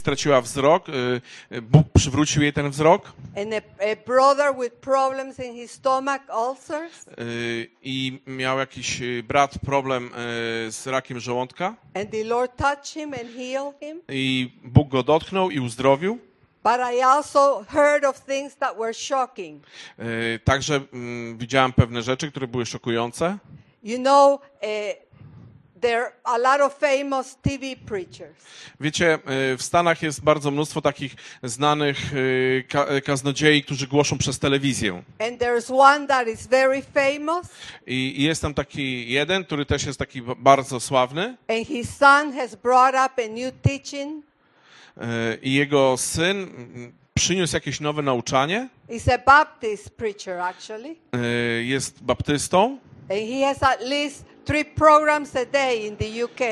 straciła wzrok, Bóg przywrócił jej ten wzrok. And a brother with problems in his stomach, ulcers. I miał jakiś brat problem z rakiem żołądka. And the Lord touched him and healed him. I Bóg go dotknął i uzdrowił. But I also heard of things that were shocking. Także widziałem pewne rzeczy, które były szokujące. You know, there are a lot of famous TV preachers. Wiecie, w Stanach jest bardzo mnóstwo takich znanych kaznodziei, którzy głoszą przez telewizję. And there's one that is very famous. I jest tam taki jeden, który też jest taki bardzo sławny. And his son has brought up a new teaching. I jego syn przyniósł jakieś nowe nauczanie. He's a Baptist preacher, actually. Jest baptystą. And he has at least 3 programs a day in the UK.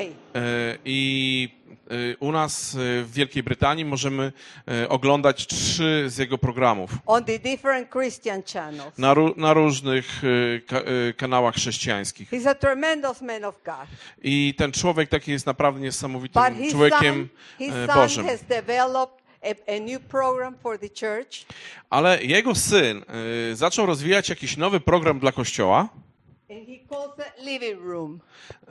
I u nas w Wielkiej Brytanii możemy oglądać 3 z jego programów. On the different Christian channels. Na różnych kanałach chrześcijańskich. He's a tremendous man of God. I ten człowiek taki jest naprawdę niesamowitym But his człowiekiem son Bożym. has developed a new program for the church. Ale jego syn zaczął rozwijać jakiś nowy program dla Kościoła. And he calls it living room.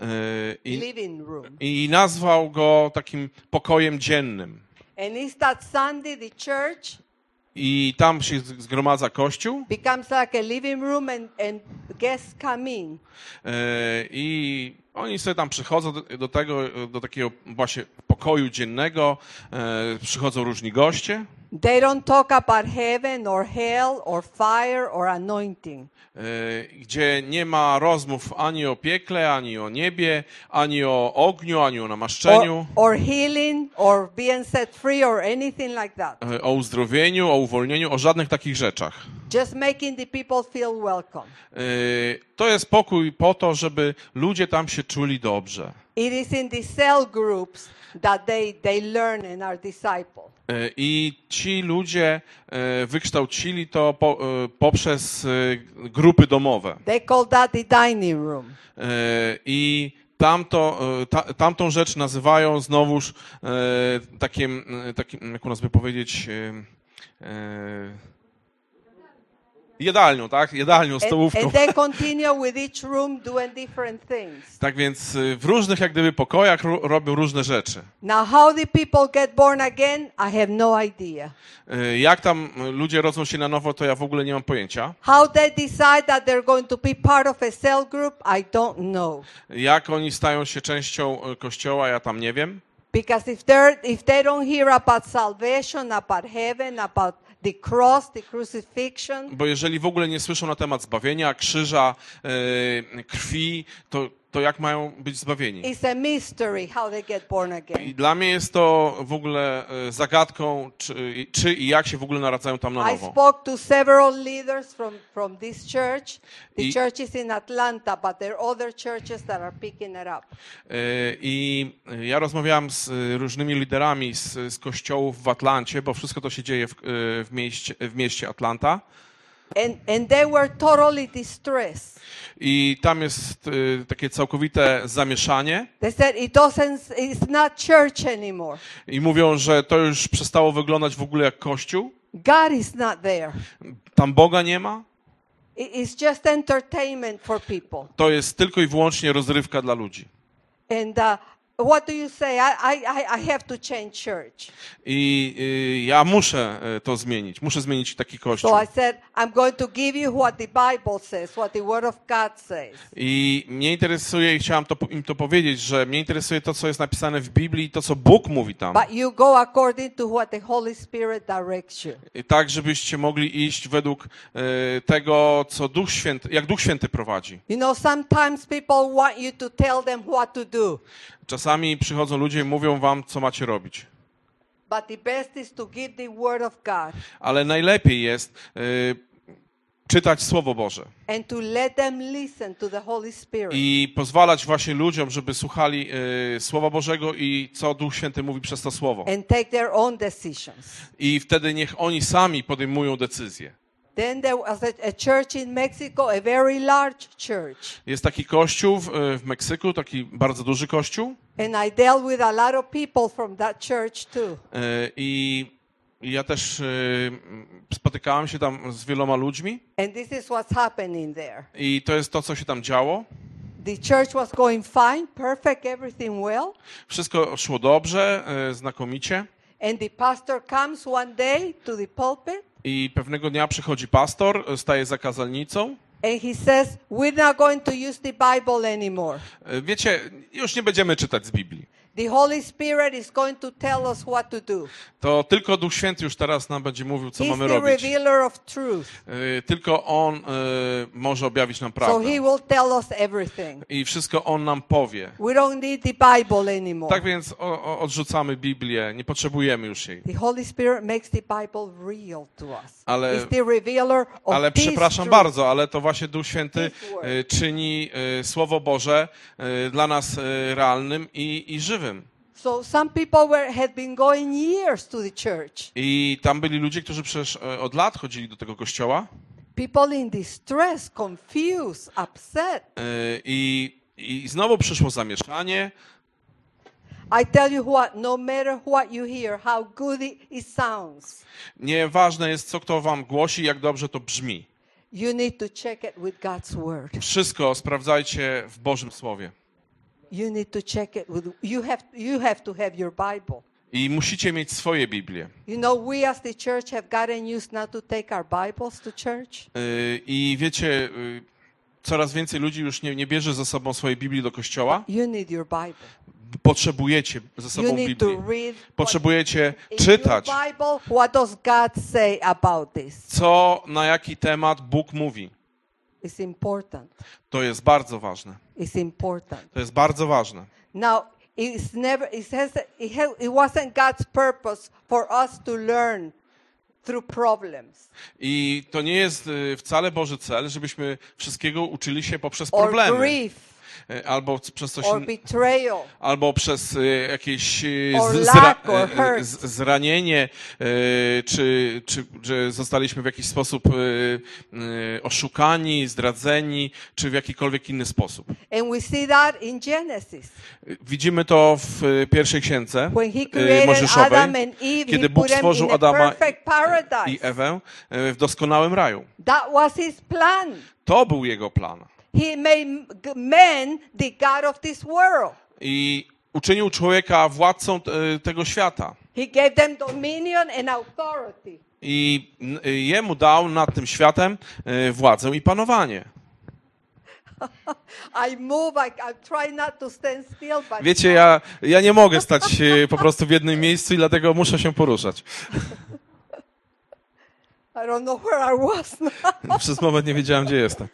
Living room. I nazwał go takim pokojem dziennym. And it's that Sunday the church I tam się zgromadza Kościół. becomes like a living room and guests come in. I oni sobie tam przychodzą do takiego właśnie pokoju dziennego. Przychodzą różni goście. They don't talk about heaven or hell or fire or anointing. Gdzie nie ma rozmów ani o piekle, ani o niebie, ani o ogniu, ani o namaszczeniu. Or healing or being set free or anything like that. O uzdrowieniu, o uwolnieniu, o żadnych takich rzeczach. Just making the people feel welcome. To jest pokój po to, żeby ludzie tam się czuli dobrze. It is in the cell groups that they learn and are discipled. I ci ludzie wykształcili to poprzez grupy domowe. They call that the dining room. I tamtą rzecz nazywają znowuż takim, jak u nas by powiedzieć, jadalnią, tak? Jadalnią, stołówką. And they continue with each room doing different things. Tak więc w różnych jak gdyby pokojach robią różne rzeczy. Now how the people get born again, I have no idea. Jak tam ludzie rodzą się na nowo, to ja w ogóle nie mam pojęcia. How they decide that they're going to be part of a cell group, I don't know. Jak oni stają się częścią Kościoła, ja tam nie wiem. Because if they don't hear about salvation, about heaven, about the cross, the crucifixion. Bo jeżeli w ogóle nie słyszą na temat zbawienia, krzyża, krwi, to jak mają być zbawieni? It's a mystery how they get born again. I dla mnie jest to w ogóle zagadką, czy i jak się w ogóle narodzają tam na I nowo. spoke to several leaders from this church. The church is in Atlanta, but there are other churches that are picking it up. I ja rozmawiałem z różnymi liderami z kościołów w Atlancie, bo wszystko to się dzieje w mieście Atlanta. And they were totally distressed. I tam jest takie całkowite zamieszanie. They said it's not church anymore. I mówią, że to już przestało wyglądać w ogóle jak kościół. God is not there. Tam Boga nie ma. It's just entertainment for people. To jest tylko i wyłącznie rozrywka dla ludzi. And what do you say? I have to change church. I ja muszę to zmienić. Muszę zmienić taki kościół. So I said, I'm going to give you what the Bible says, what the Word of God says. I mnie interesuje, i chciałam im to powiedzieć, że mnie interesuje to, co jest napisane w Biblii i to, co Bóg mówi tam. But you go according to what the Holy Spirit directs you. I tak, żebyście mogli iść według tego, co Duch Święty, jak Duch Święty prowadzi. You know, sometimes people want you to tell them what to do. Czasami przychodzą ludzie i mówią wam, co macie robić. But the best is to give the Word of God. Ale najlepiej jest czytać Słowo Boże. And to let them listen to the Holy Spirit. I pozwalać właśnie ludziom, żeby słuchali Słowa Bożego i co Duch Święty mówi przez to Słowo. And take their own decisions. I wtedy niech oni sami podejmują decyzje. Then there was a church in Mexico, a very large church. Jest taki kościół w Meksyku, taki bardzo duży kościół. And I dealt with a lot of people from that church too. I ja też spotykałem się tam z wieloma ludźmi And this is what's happening there. i to jest to, co się tam działo. The church was going fine, perfect, everything well. Wszystko szło dobrze, znakomicie. And the pastor comes one day to the pulpit I pewnego dnia przychodzi pastor, staje za kazalnicą. and he says, we're not going to use the Bible anymore. Wiecie, już nie będziemy czytać z Biblii. The Holy Spirit is going to tell us what to do. To tylko Duch Święty już teraz nam będzie mówił, co He's mamy the robić. revealer of truth. Tylko On może objawić nam So prawdę. he will tell us everything. I wszystko On nam powie. We don't need the Bible anymore. Tak więc odrzucamy Biblię, nie potrzebujemy już jej. The Holy Spirit makes the Bible real to us. Ale- It's the revealer of Ale this przepraszam truth. bardzo, ale to właśnie Duch Święty czyni Słowo Boże dla nas realnym i żywym. So some people had been going years to the church. I tam byli ludzie, którzy przecież od lat chodzili do tego kościoła People in distress, confused, upset. i znowu przyszło zamieszanie. I tell you what, no matter what you hear, how good it sounds, Nieważne jest, co kto wam głosi, jak dobrze to brzmi. you need to check it with God's word. Wszystko sprawdzajcie w Bożym Słowie. You need to check it with, you have to have your Bible. I musicie mieć swoje Biblie. You know, we as the church have gotten used not to take our Bibles to church. I wiecie, coraz więcej ludzi już nie bierze ze sobą swojej Biblii do kościoła. You need your Bible. Potrzebujecie ze You sobą need to Biblii. read Potrzebujecie in czytać, your Bible, what does God say about this? co, na jaki temat Bóg mówi. It's important. To jest bardzo ważne. It's important. To jest bardzo ważne. Now, it wasn't God's purpose for us to learn through problems I to nie jest wcale Boży cel, żebyśmy wszystkiego uczyli się poprzez or problemy. grief Albo przez coś or betrayal. albo przez jakieś Or lack or hurt. zranienie, czy że zostaliśmy w jakiś sposób oszukani, zdradzeni, czy w jakikolwiek inny sposób. And we see that in Genesis. Widzimy to w pierwszej księdze When he created Mojżeszowej, Adam and Eve, kiedy he Bóg put them stworzył in a Adama perfect i paradise. Ewę w doskonałym raju. That was his plan. To był jego plan. He made men the God of this world. I uczynił człowieka władcą tego świata. He gave them dominion and authority. I jemu dał nad tym światem władzę i panowanie. I move, I try not to stand still, but Wiecie, ja nie mogę stać po prostu w jednym miejscu i dlatego muszę się poruszać. I don't know where I was now. Przez moment nie wiedziałem, gdzie jestem.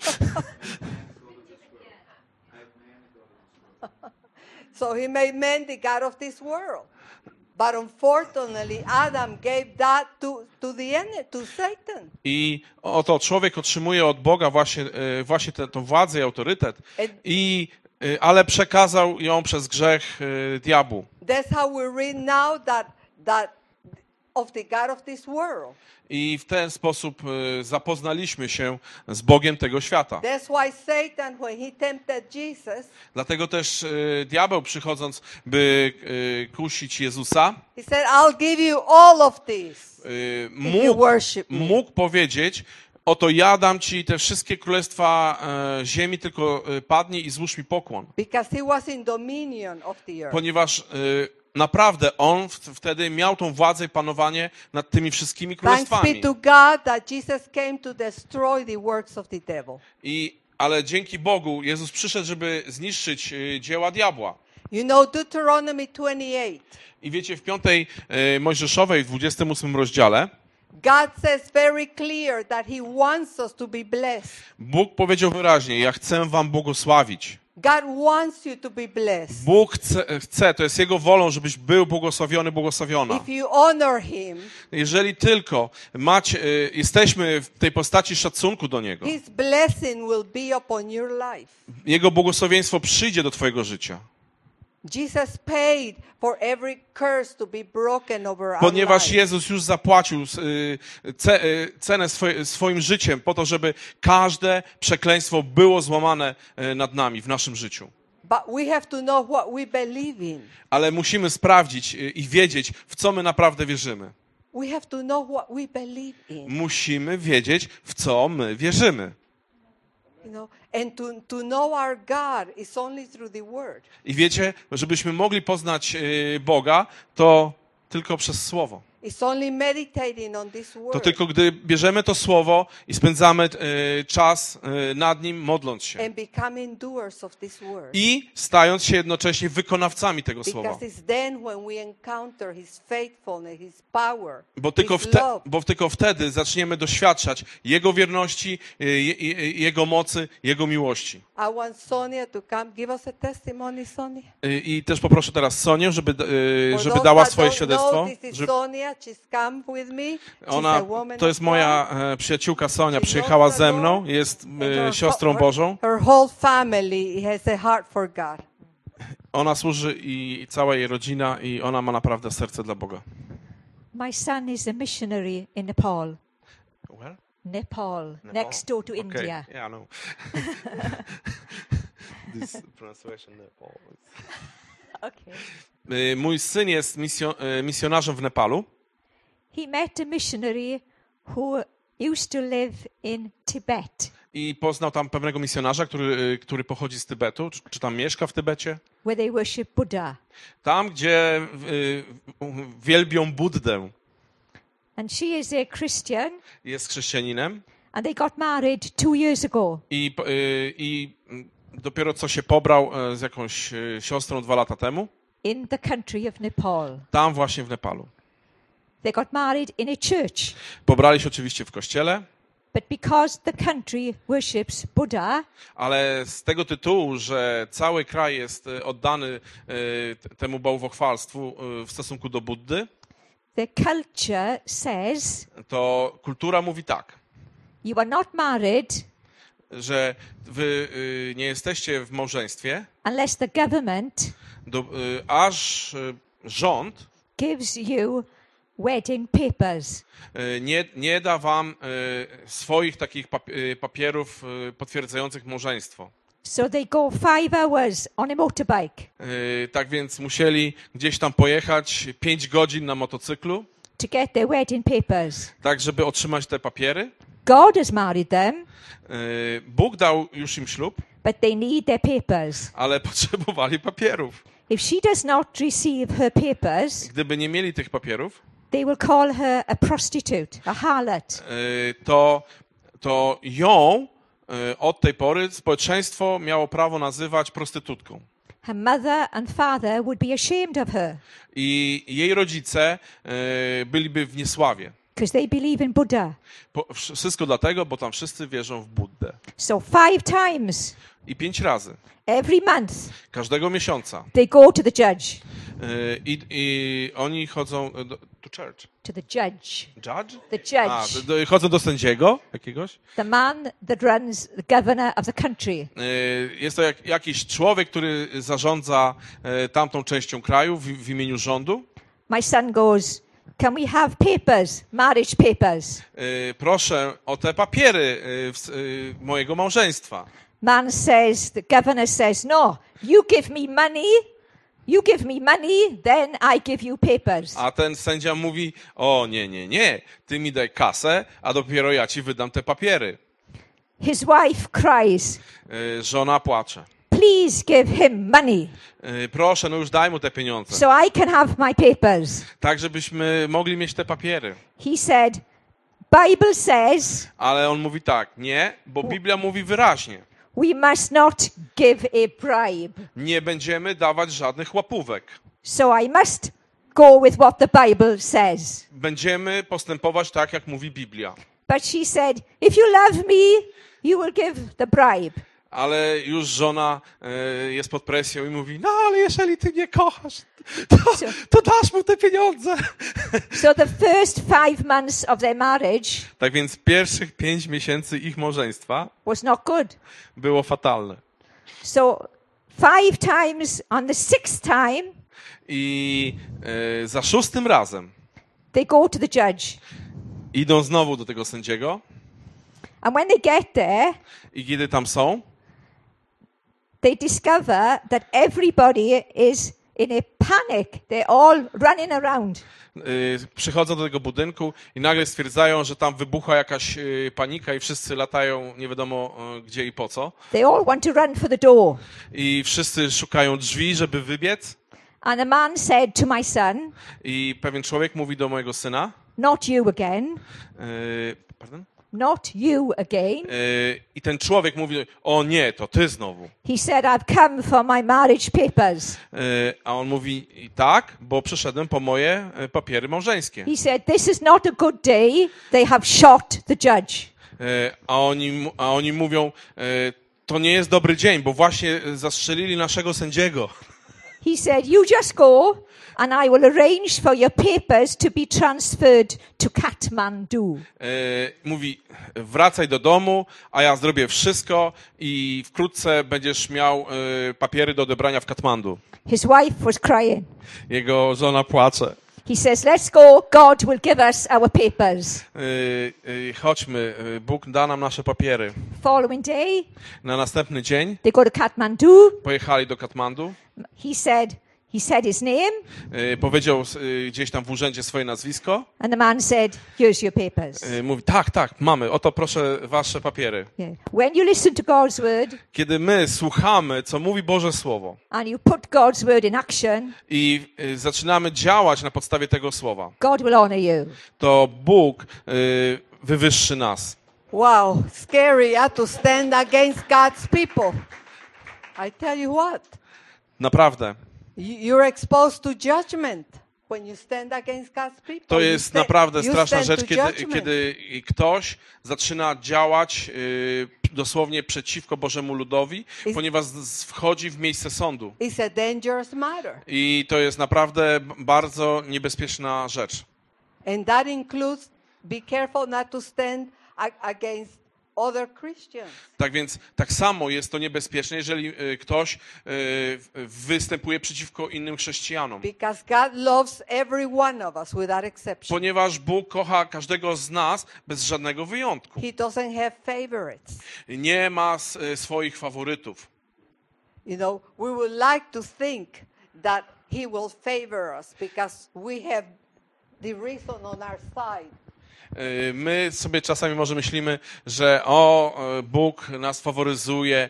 So he made man the God of this world. But unfortunately, Adam gave that to the enemy, to Satan. I oto człowiek otrzymuje od Boga właśnie tę władzę i autorytet, ale przekazał ją przez grzech diabłu. That's how we read now that of the God of this world. I w ten sposób zapoznaliśmy się z Bogiem tego świata. That's why Satan, when he tempted Jesus, Dlatego też diabeł, przychodząc, by kusić Jezusa, he said, I'll give you all of this if you mógł worship me. mógł powiedzieć: oto ja dam ci te wszystkie królestwa ziemi, tylko padnij i złóż mi pokłon. Because he was in dominion of the earth. Ponieważ naprawdę on wtedy miał tą władzę i panowanie nad tymi wszystkimi Thanks be królestwami. to God that Jesus came to destroy the works of the devil. Ale dzięki Bogu Jezus przyszedł, żeby zniszczyć dzieła diabła. You know Deuteronomy 28. I wiecie, w 5 Mojżeszowej, w 28 rozdziale, God says very clear that he wants us to be blessed. Bóg powiedział wyraźnie: ja chcę wam błogosławić. God wants you to be blessed. Bóg chce, to jest Jego wolą, żebyś był błogosławiony, błogosławiona. If you honor him, Jeżeli tylko jesteśmy w tej postaci szacunku do Niego, his blessing will be upon your life. Jego błogosławieństwo przyjdzie do twojego życia. Jesus paid for every curse to be broken over our Ponieważ life. Jezus już zapłacił cenę swoim życiem po to, żeby każde przekleństwo było złamane nad nami w naszym życiu. But we have to know what we believe in. Ale musimy sprawdzić i wiedzieć, w co my naprawdę wierzymy. We have to know what we believe in. Musimy wiedzieć, w co my wierzymy. You know, and to know our God is only through the Word. I wiecie, żebyśmy mogli poznać Boga, to tylko przez Słowo. It's only meditating on this To Word. tylko gdy bierzemy to Słowo i spędzamy czas nad nim, modląc się. And becoming doers of this Word. I stając się jednocześnie wykonawcami tego Słowa. Because it's then when we encounter His faithfulness, His power, Bo tylko wtedy zaczniemy doświadczać Jego wierności, Jego mocy, Jego miłości. I want Sonia to come. Give us a testimony, Sonia. I też poproszę teraz Sonię, żeby For those dała that swoje don't świadectwo. know, this is Sonia. She's come with me. She's Ona, a woman to jest of moja God. przyjaciółka Sonia, She przyjechała knows the ze mną, Lord. jest And her siostrą whole- Bożą. Her whole family has a heart for God. Ona służy i cała jej rodzina i ona ma naprawdę serce dla Boga. My son is a missionary in Nepal. Where? Nepal, next door to Okay. India. Yeah, I know. This pronunciation Nepal. Okay. Mój syn jest misjonarzem w Nepalu. He met a missionary who used to live in Tibet, I poznał tam pewnego misjonarza, który pochodzi z Tybetu, czy tam mieszka w Tybecie. where they worship Buddha. Tam, gdzie wielbią Buddę. And she is a Christian, Jest chrześcijaninem. and they got married 2 years ago. I dopiero co się pobrał z jakąś siostrą 2 lata temu. In the country of Nepal. Tam właśnie w Nepalu. They got married in a church, Pobrali się oczywiście w kościele, but because the country worships Buddha, ale z tego tytułu, że cały kraj jest oddany temu bałwochwalstwu w stosunku do Buddy, the culture says to kultura mówi tak, you are not married że wy nie jesteście w małżeństwie, unless the government aż rząd gives you wedding papers. nie da wam swoich takich papierów potwierdzających małżeństwo. So they go 5 hours on a motorbike Tak więc musieli gdzieś tam pojechać 5 godzin na motocyklu, to get their wedding papers. tak żeby otrzymać te papiery. God has married them, Bóg dał już im ślub, but they need their papers. ale potrzebowali papierów. If she does not receive her papers, Gdyby nie mieli tych papierów, they will call her a prostitute, a harlot. to ją od tej pory społeczeństwo miało prawo nazywać prostytutką. Her mother and father would be ashamed of her I jej rodzice byliby w niesławie. because they believe in Buddha. Wszystko dlatego, bo tam wszyscy wierzą w Buddę. So 5 times I 5 razy, every month każdego miesiąca. they go to the judge. I oni chodzą do church. To the judge. Judge? The judge. Chodzą do sędziego jakiegoś. The man that runs the governor of the country. Jest to jakiś człowiek, który zarządza tamtą częścią kraju w imieniu rządu. My son goes, can we have papers, marriage papers? Proszę o te papiery mojego małżeństwa. Man says, the governor says, no, you give me money, then I give you papers. A ten sędzia mówi, o nie, ty mi daj kasę, a dopiero ja ci wydam te papiery. His wife cries, Żona płacze. please give him money Proszę, no już daj mu te pieniądze. so I can have my papers. Tak, żebyśmy mogli mieć te papiery. He said, Bible says Ale on mówi tak, nie, bo Biblia mówi wyraźnie. we must not give a bribe. Nie będziemy dawać żadnych łapówek. So I must go with what the Bible says. Będziemy postępować tak, jak mówi Biblia. But she said, if you love me, you will give the bribe. Ale już żona jest pod presją i mówi, no ale jeżeli ty mnie kochasz, to dasz mu te pieniądze. So the first 5 months of their marriage Tak więc pierwszych 5 miesięcy ich małżeństwa was not good. było fatalne. So 5 times on the 6th time, I za 6. razem they go to the judge. idą znowu do tego sędziego And when they get there, i kiedy tam są, they discover that everybody is in a panic. They're all running around. Przychodzą do tego budynku i nagle stwierdzają, że tam wybucha jakaś panika i wszyscy latają nie wiadomo gdzie i po co. They all want to run for the door. I wszyscy szukają drzwi, żeby wybiec. And a man said to my son, I pewien człowiek mówi do mojego syna. not you again, Pardon? not you again. I ten człowiek mówi, o nie, to ty znowu. He said, I've come for my marriage papers. A on mówi, tak, bo przyszedłem po moje papiery małżeńskie. He said, this is not a good day. They have shot the judge. A oni mówią, to nie jest dobry dzień, bo właśnie zastrzelili naszego sędziego. He said, you just go and I will arrange for your papers to be transferred to Kathmandu. Mówi, wracaj do domu, a ja zrobię wszystko i wkrótce będziesz miał papiery do odebrania w Katmandu. His wife was crying. Jego żona płacze. He says, let's go. God will give us our papers. Chodźmy, Bóg da nam nasze papiery. Following day, Na następny dzień they go to Kathmandu. pojechali do Katmandu. He said his name, Powiedział gdzieś tam w urzędzie swoje nazwisko. and the man said, here's your papers. Mówi, tak, mamy, oto proszę wasze papiery. Yeah. When you listen to God's word Kiedy my słuchamy, co mówi Boże Słowo and you put God's word in action, i zaczynamy działać na podstawie tego Słowa, God will honor you. to Bóg wywyższy nas. Wow, scary to stand against God's people. I tell you what, Naprawdę. you're exposed to judgment when you stand against God's people. To You jest stand- naprawdę you straszna stand rzecz, to judgment. kiedy ktoś zaczyna działać dosłownie przeciwko Bożemu ludowi, ponieważ wchodzi w miejsce sądu. It's a dangerous matter. I to jest naprawdę bardzo niebezpieczna rzecz. And that includes be careful not to stand against other Christians. Tak więc tak samo jest to niebezpieczne, jeżeli ktoś występuje przeciwko innym chrześcijanom. Because God loves every one of us without exception. Ponieważ Bóg kocha każdego z nas bez żadnego wyjątku. He doesn't have favorites. Nie ma swoich faworytów. You know, we would like to think that He will favor us because we have the reason on our side. My sobie czasami może myślimy, że Bóg nas faworyzuje,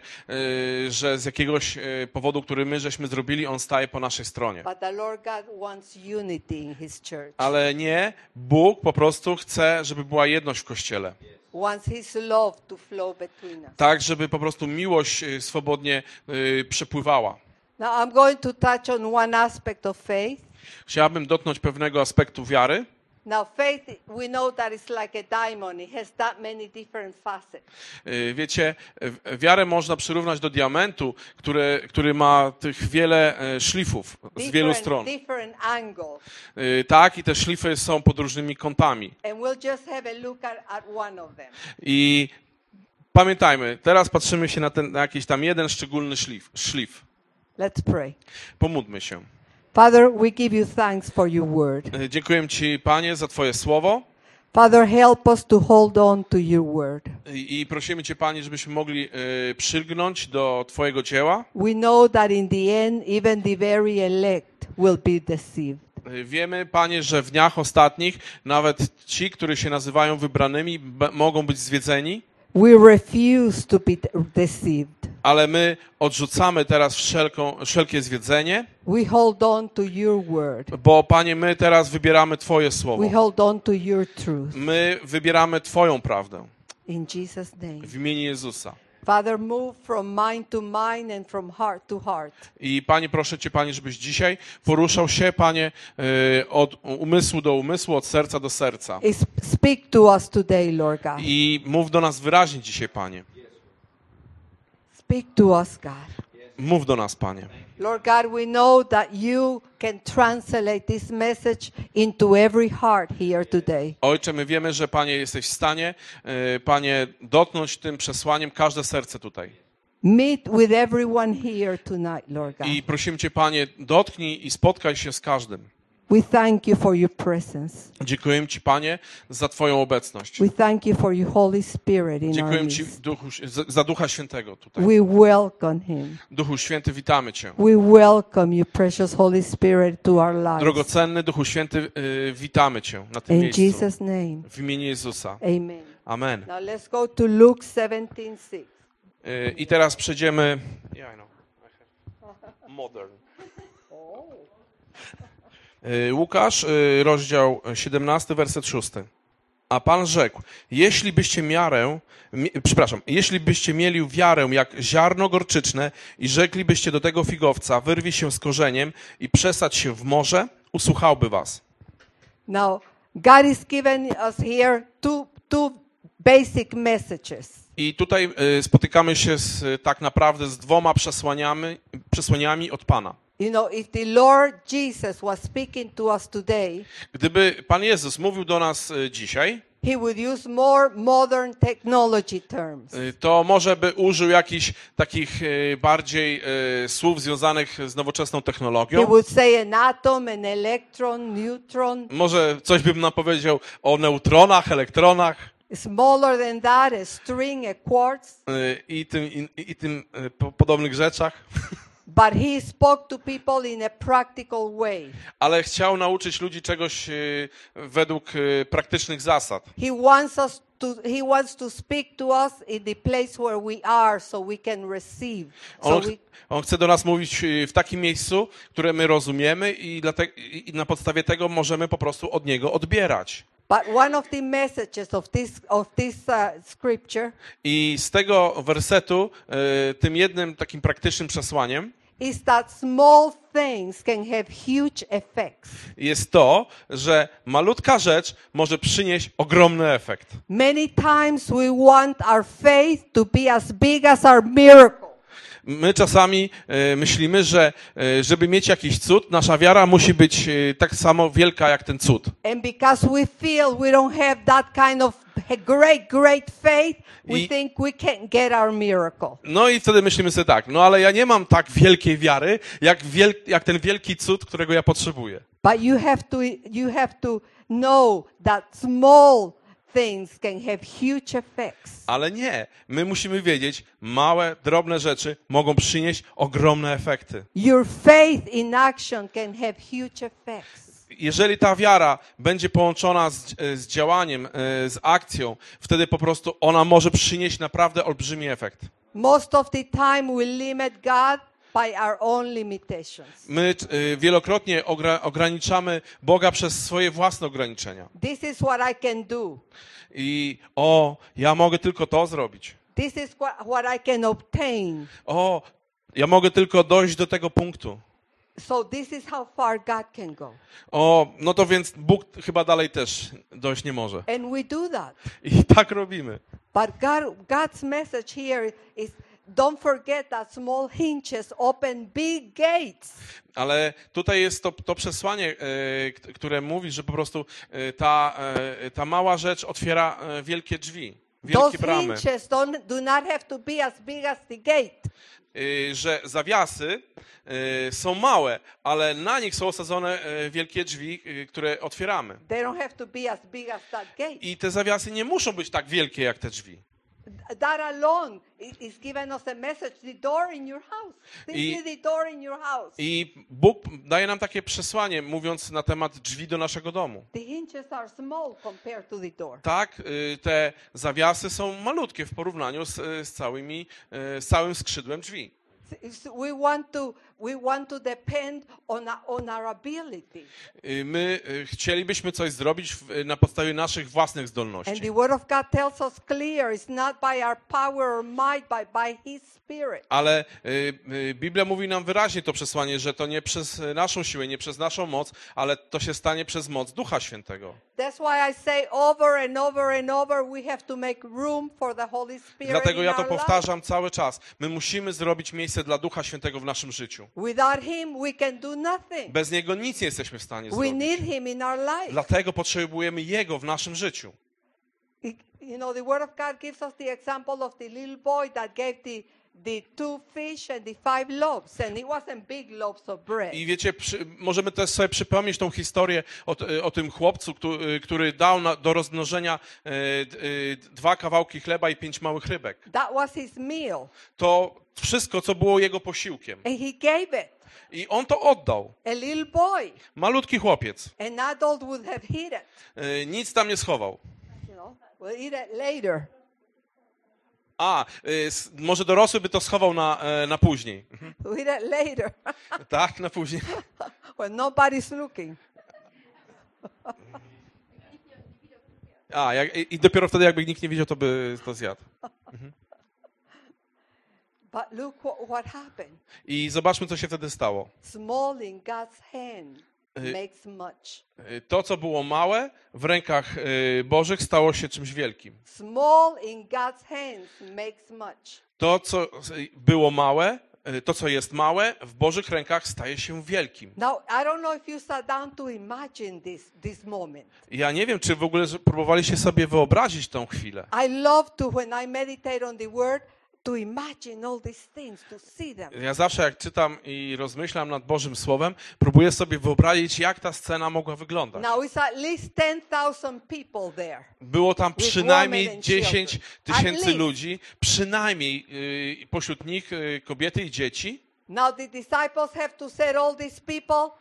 że z jakiegoś powodu, który my żeśmy zrobili, On staje po naszej stronie. But the Lord God wants unity in His church. Ale nie, Bóg po prostu chce, żeby była jedność w Kościele. Wants His love to flow between us. Tak, żeby po prostu miłość swobodnie przepływała. Now I'm going to touch on one aspect of faith. Chciałabym dotknąć pewnego aspektu wiary. Now faith, we know that it's like a diamond. It has that many different facets. Wiecie, wiarę można przyrównać do diamentu, który ma tych wiele szlifów z wielu stron. Different angles. Tak, i te szlify są pod różnymi kątami. And we'll just have a look at one of them. I pamiętajmy, teraz patrzymy się na jakiś tam jeden szczególny szlif. Let's pray. Pomódlmy się. Father, we give you thanks for your word. Dziękuję Ci, Panie, za Twoje słowo. Father, help us to hold on to your word. I prosimy Cię, Panie, żebyśmy mogli przylgnąć do Twojego dzieła. We know that in the end, even the very elect will be deceived. Wiemy, Panie, że w dniach ostatnich nawet ci, którzy się nazywają wybranymi, mogą być zwiedzeni. We refuse to be deceived. Ale my odrzucamy teraz wszelkie zwiedzenie, We hold on to your word. bo, Panie, my teraz wybieramy Twoje We słowo. hold on to your truth. My wybieramy Twoją prawdę In Jesus' name. w imieniu Jezusa. Father, move from mind to mind and from heart to heart. I, Panie, proszę Cię, Panie, żebyś dzisiaj poruszał się, Panie, od umysłu do umysłu, od serca do serca. Speak to us today, Lord God. I mów do nas wyraźnie dzisiaj, Panie. Speak to us, God. Mów do nas, Panie. Lord God, we know that you can translate this message into every heart here today. Ojcze, my wiemy, że, Panie, jesteś w stanie, Panie, dotknąć tym przesłaniem każde serce tutaj. Meet with everyone here tonight, Lord God. I prosimy Cię, Panie, dotknij i spotkaj się z każdym. We thank you for your presence. Dziękujemy Ci, Panie, za Twoją obecność. We thank you for your Holy Spirit in our Dziękujemy Ci midst. za Ducha Świętego tutaj. We welcome him. Duchu Święty, witamy Cię. We welcome you, precious Holy Spirit, to our lives. Drogocenny Duchu Święty, witamy Cię na tym In miejscu. Jesus' name, W imieniu Jezusa. amen. Amen. Now let's go to Luke 17:6. I teraz przejdziemy... Yeah, I know. Modern. Łukasz, rozdział 17, werset 6. A Pan rzekł, jeśli byście mieli wiarę jak ziarno gorczyczne i rzeklibyście do tego figowca, wyrwij się z korzeniem i przesadź się w morze, usłuchałby was. Now, God is given us here two basic messages. I tutaj spotykamy się tak naprawdę z dwoma przesłaniami od Pana. You know, if the Lord Jesus was speaking to us today, Gdyby Pan Jezus mówił do nas dzisiaj, he would use more modern technology terms. to może by użył jakichś takich bardziej słów związanych z nowoczesną He technologią. would say an atom, an electron, neutron. Może coś bym nam powiedział o neutronach, elektronach Smaller than that, a string, a quartz. i tym podobnych rzeczach. But he spoke to people in a practical way. Ale chciał nauczyć ludzi czegoś według praktycznych zasad. He wants to speak to us in the place where we are so we can receive. On chce do nas mówić w takim miejscu, które my rozumiemy i na podstawie tego możemy po prostu od Niego odbierać. But one of the messages of this scripture I z tego wersetu, tym jednym takim praktycznym przesłaniem is that small things can have huge effects. jest to, że malutka rzecz może przynieść ogromny efekt. Many times we want our faith to be as big as our miracle. My czasami myślimy, że żeby mieć jakiś cud, nasza wiara musi być tak samo wielka jak ten cud. And because we feel we don't have that kind of great faith, we think we can't get our miracle. No i wtedy myślimy sobie tak, no ale ja nie mam tak wielkiej wiary, jak ten wielki cud, którego ja potrzebuję. But you have to know that small things can have huge effects. Ale nie, my musimy wiedzieć, małe, drobne rzeczy mogą przynieść ogromne efekty. Your faith in action can have huge effects. Jeżeli ta wiara będzie połączona z działaniem, z akcją, wtedy po prostu ona może przynieść naprawdę olbrzymi efekt. Most of the time we limit God by our own limitations. My wielokrotnie ograniczamy Boga przez swoje własne ograniczenia. This is what I can do. I ja mogę tylko to zrobić. This is what I can obtain. Ja mogę tylko dojść do tego punktu. So this is how far God can go. No to więc Bóg chyba dalej też dojść nie może. And we do that. I tak robimy. But God's message here is don't forget that small hinges open big gates. Ale tutaj jest to przesłanie, które mówi, że po prostu ta mała rzecz otwiera wielkie drzwi, wielkie bramy. Those hinges do not have to be as big as the gate. Że zawiasy są małe, ale na nich są osadzone wielkie drzwi, które otwieramy. They don't have to be as big as that gate. I te zawiasy nie muszą być tak wielkie jak te drzwi. That alone is given us a message, the door in your house. This is the door in your house. I Bóg daje nam takie przesłanie, mówiąc na temat drzwi do naszego domu. The hinges are small compared to the door. Tak, te zawiasy są malutkie w porównaniu z całym skrzydłem drzwi. We want to depend on our ability. My chcielibyśmy coś zrobić na podstawie naszych własnych And zdolności. the word of God tells us clear, it's not by our power or might, but by His Spirit. Ale Biblia mówi nam wyraźnie to przesłanie, że to nie przez naszą siłę, nie przez naszą moc, ale to się stanie przez moc Ducha Świętego. That's why I say over and over and over, we have to make room for the Holy Spirit. Dlatego ja to in our powtarzam cały czas. My musimy zrobić miejsce dla Ducha Świętego w naszym życiu. life. Without Him, we can do nothing. Bez Niego nic nie jesteśmy w stanie We zrobić. need Him in our life. Dlatego potrzebujemy Jego w naszym życiu. You know, the Word of God gives us the example of the little boy that gave the 2 fish and the 5 loaves, and it wasn't big loaves of bread. I wiecie, możemy też sobie przypomnieć tą historię o tym chłopcu, który dał do rozmnożenia 2 kawałki chleba i 5 małych rybek. That was his meal. To wszystko, co było jego posiłkiem. And he gave it. I on to oddał. A little boy, Malutki chłopiec. an adult would have hid it. Nic tam nie schował. You know, we'll eat it later. Może dorosły by to schował na później. We'll eat it later Tak, na później. when nobody's looking. I dopiero wtedy, jakby nikt nie widział, to by to zjadł. But look what happened. I zobaczmy, co się wtedy stało. Small in God's hand makes much. To, co było małe w rękach Bożych, stało się czymś wielkim. Small in God's hands makes much. To, co było małe, to, co jest małe, w Bożych rękach staje się wielkim. Now, I don't know if you sat down to imagine this moment. Ja nie wiem, czy w ogóle próbowaliście sobie wyobrazić tą chwilę. I love to, when I meditate on the word, to imagine all these things, to see them. Ja zawsze, jak czytam i rozmyślam nad Bożym Słowem, próbuję sobie wyobrazić, jak ta scena mogła wyglądać. Now, it's at least 10,000 people there. Było tam With przynajmniej women and 10 children. At tysięcy least. ludzi, przynajmniej pośród nich kobiety i dzieci. Now, the disciples have to set all these people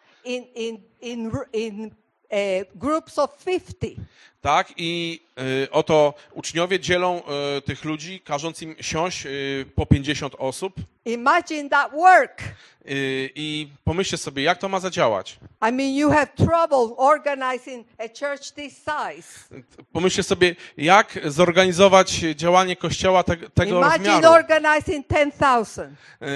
in groups of 50. Tak, i oto uczniowie dzielą tych ludzi, każąc im siąść po 50 osób. Imagine that work. I pomyślcie sobie, jak to ma zadziałać. I mean, you have trouble organizing a church this size. Pomyślcie sobie, jak zorganizować działanie Kościoła tego Imagine rozmiaru. organizing 10,000.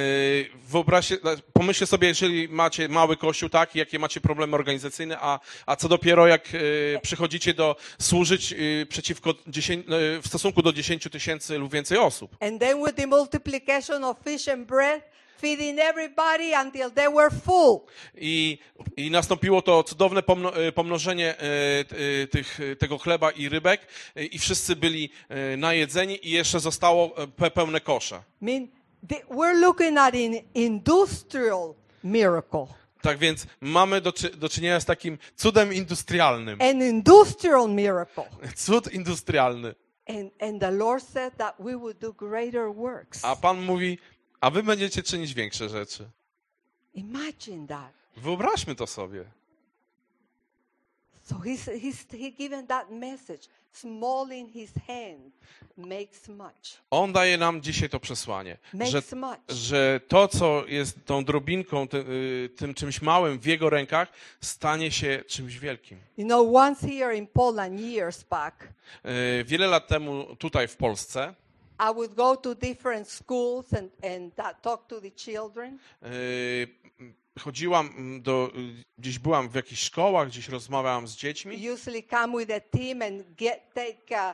Pomyślcie sobie, jeżeli macie mały kościół, tak, jakie macie problemy organizacyjne, a co dopiero jak przychodzicie służyć w stosunku do 10 tysięcy lub więcej osób. And then with the multiplication of fish and bread, feeding everybody until they were full. I nastąpiło to cudowne pomnożenie tego chleba i rybek i wszyscy byli najedzeni i jeszcze zostało pełne kosze. I mean, we're looking at an industrial miracle. Tak więc mamy do czynienia z takim cudem industrialnym. An industrial miracle. Cud industrialny. And the Lord said that we would do greater works. A Pan mówi, a wy będziecie czynić większe rzeczy. Imagine that. Wyobraźmy to sobie. So he given that message. Small in his hand makes much. On daje nam dzisiaj to przesłanie, Makes much. że to, co jest tą drobinką, tym czymś małym w jego rękach, stanie się czymś wielkim. You know, once here in Poland, years back, Wiele lat temu tutaj w Polsce I would go to different schools and talk to the children. chodziłam gdzieś byłam w jakichś szkołach, gdzieś rozmawiałam z dziećmi. Usually come with a team and take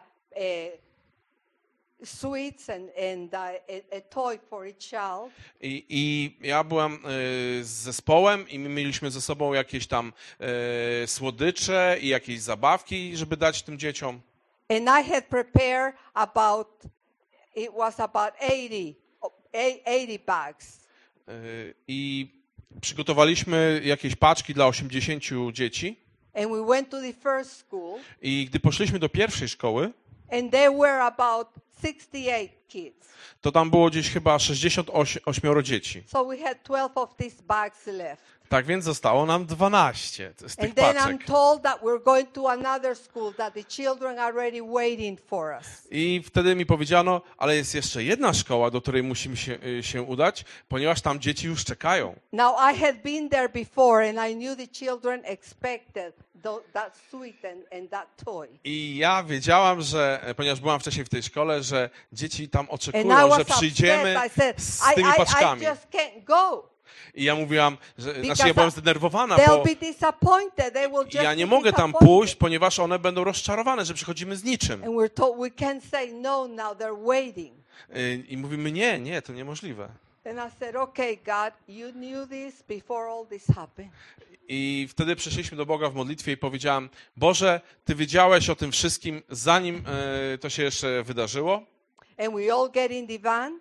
sweets and a toy for each child. I ja byłam z zespołem i my mieliśmy ze sobą jakieś tam słodycze i jakieś zabawki, żeby dać tym dzieciom. And I had prepared it was about 80 bags. I przygotowaliśmy jakieś paczki dla 80 dzieci. And we went to the first school. I gdy poszliśmy do pierwszej szkoły, And there were about 68 kids. to tam było gdzieś chyba 68 dzieci. So we had 12 of these bags left. Tak więc zostało nam 12 z tych And then I'm paczek. told that we're going to another school, that the children are already waiting for us. I wtedy mi powiedziano, ale jest jeszcze jedna szkoła, do której musimy się udać, ponieważ tam dzieci już czekają. Now, I had been there before and I knew the children expected that sweet and that toy. I ja wiedziałam, że, ponieważ byłam wcześniej w tej szkole, że dzieci tam And I oczekują, was że przyjdziemy upset. I said, z tymi paczkami. I just can't go. I ja mówiłam, że Because ja byłam zdenerwowana, They'll bo be disappointed. They will just ja nie be mogę tam disappointed. pójść, ponieważ one będą rozczarowane, że przychodzimy z niczym. And we're told we can't say no now, they're waiting. I mówimy, nie, to niemożliwe. And I said, okay, God, you knew this before all this happened. I wtedy przyszliśmy do Boga w modlitwie i powiedziałem, Boże, Ty wiedziałeś o tym wszystkim, zanim to się jeszcze wydarzyło. And we all get in the van.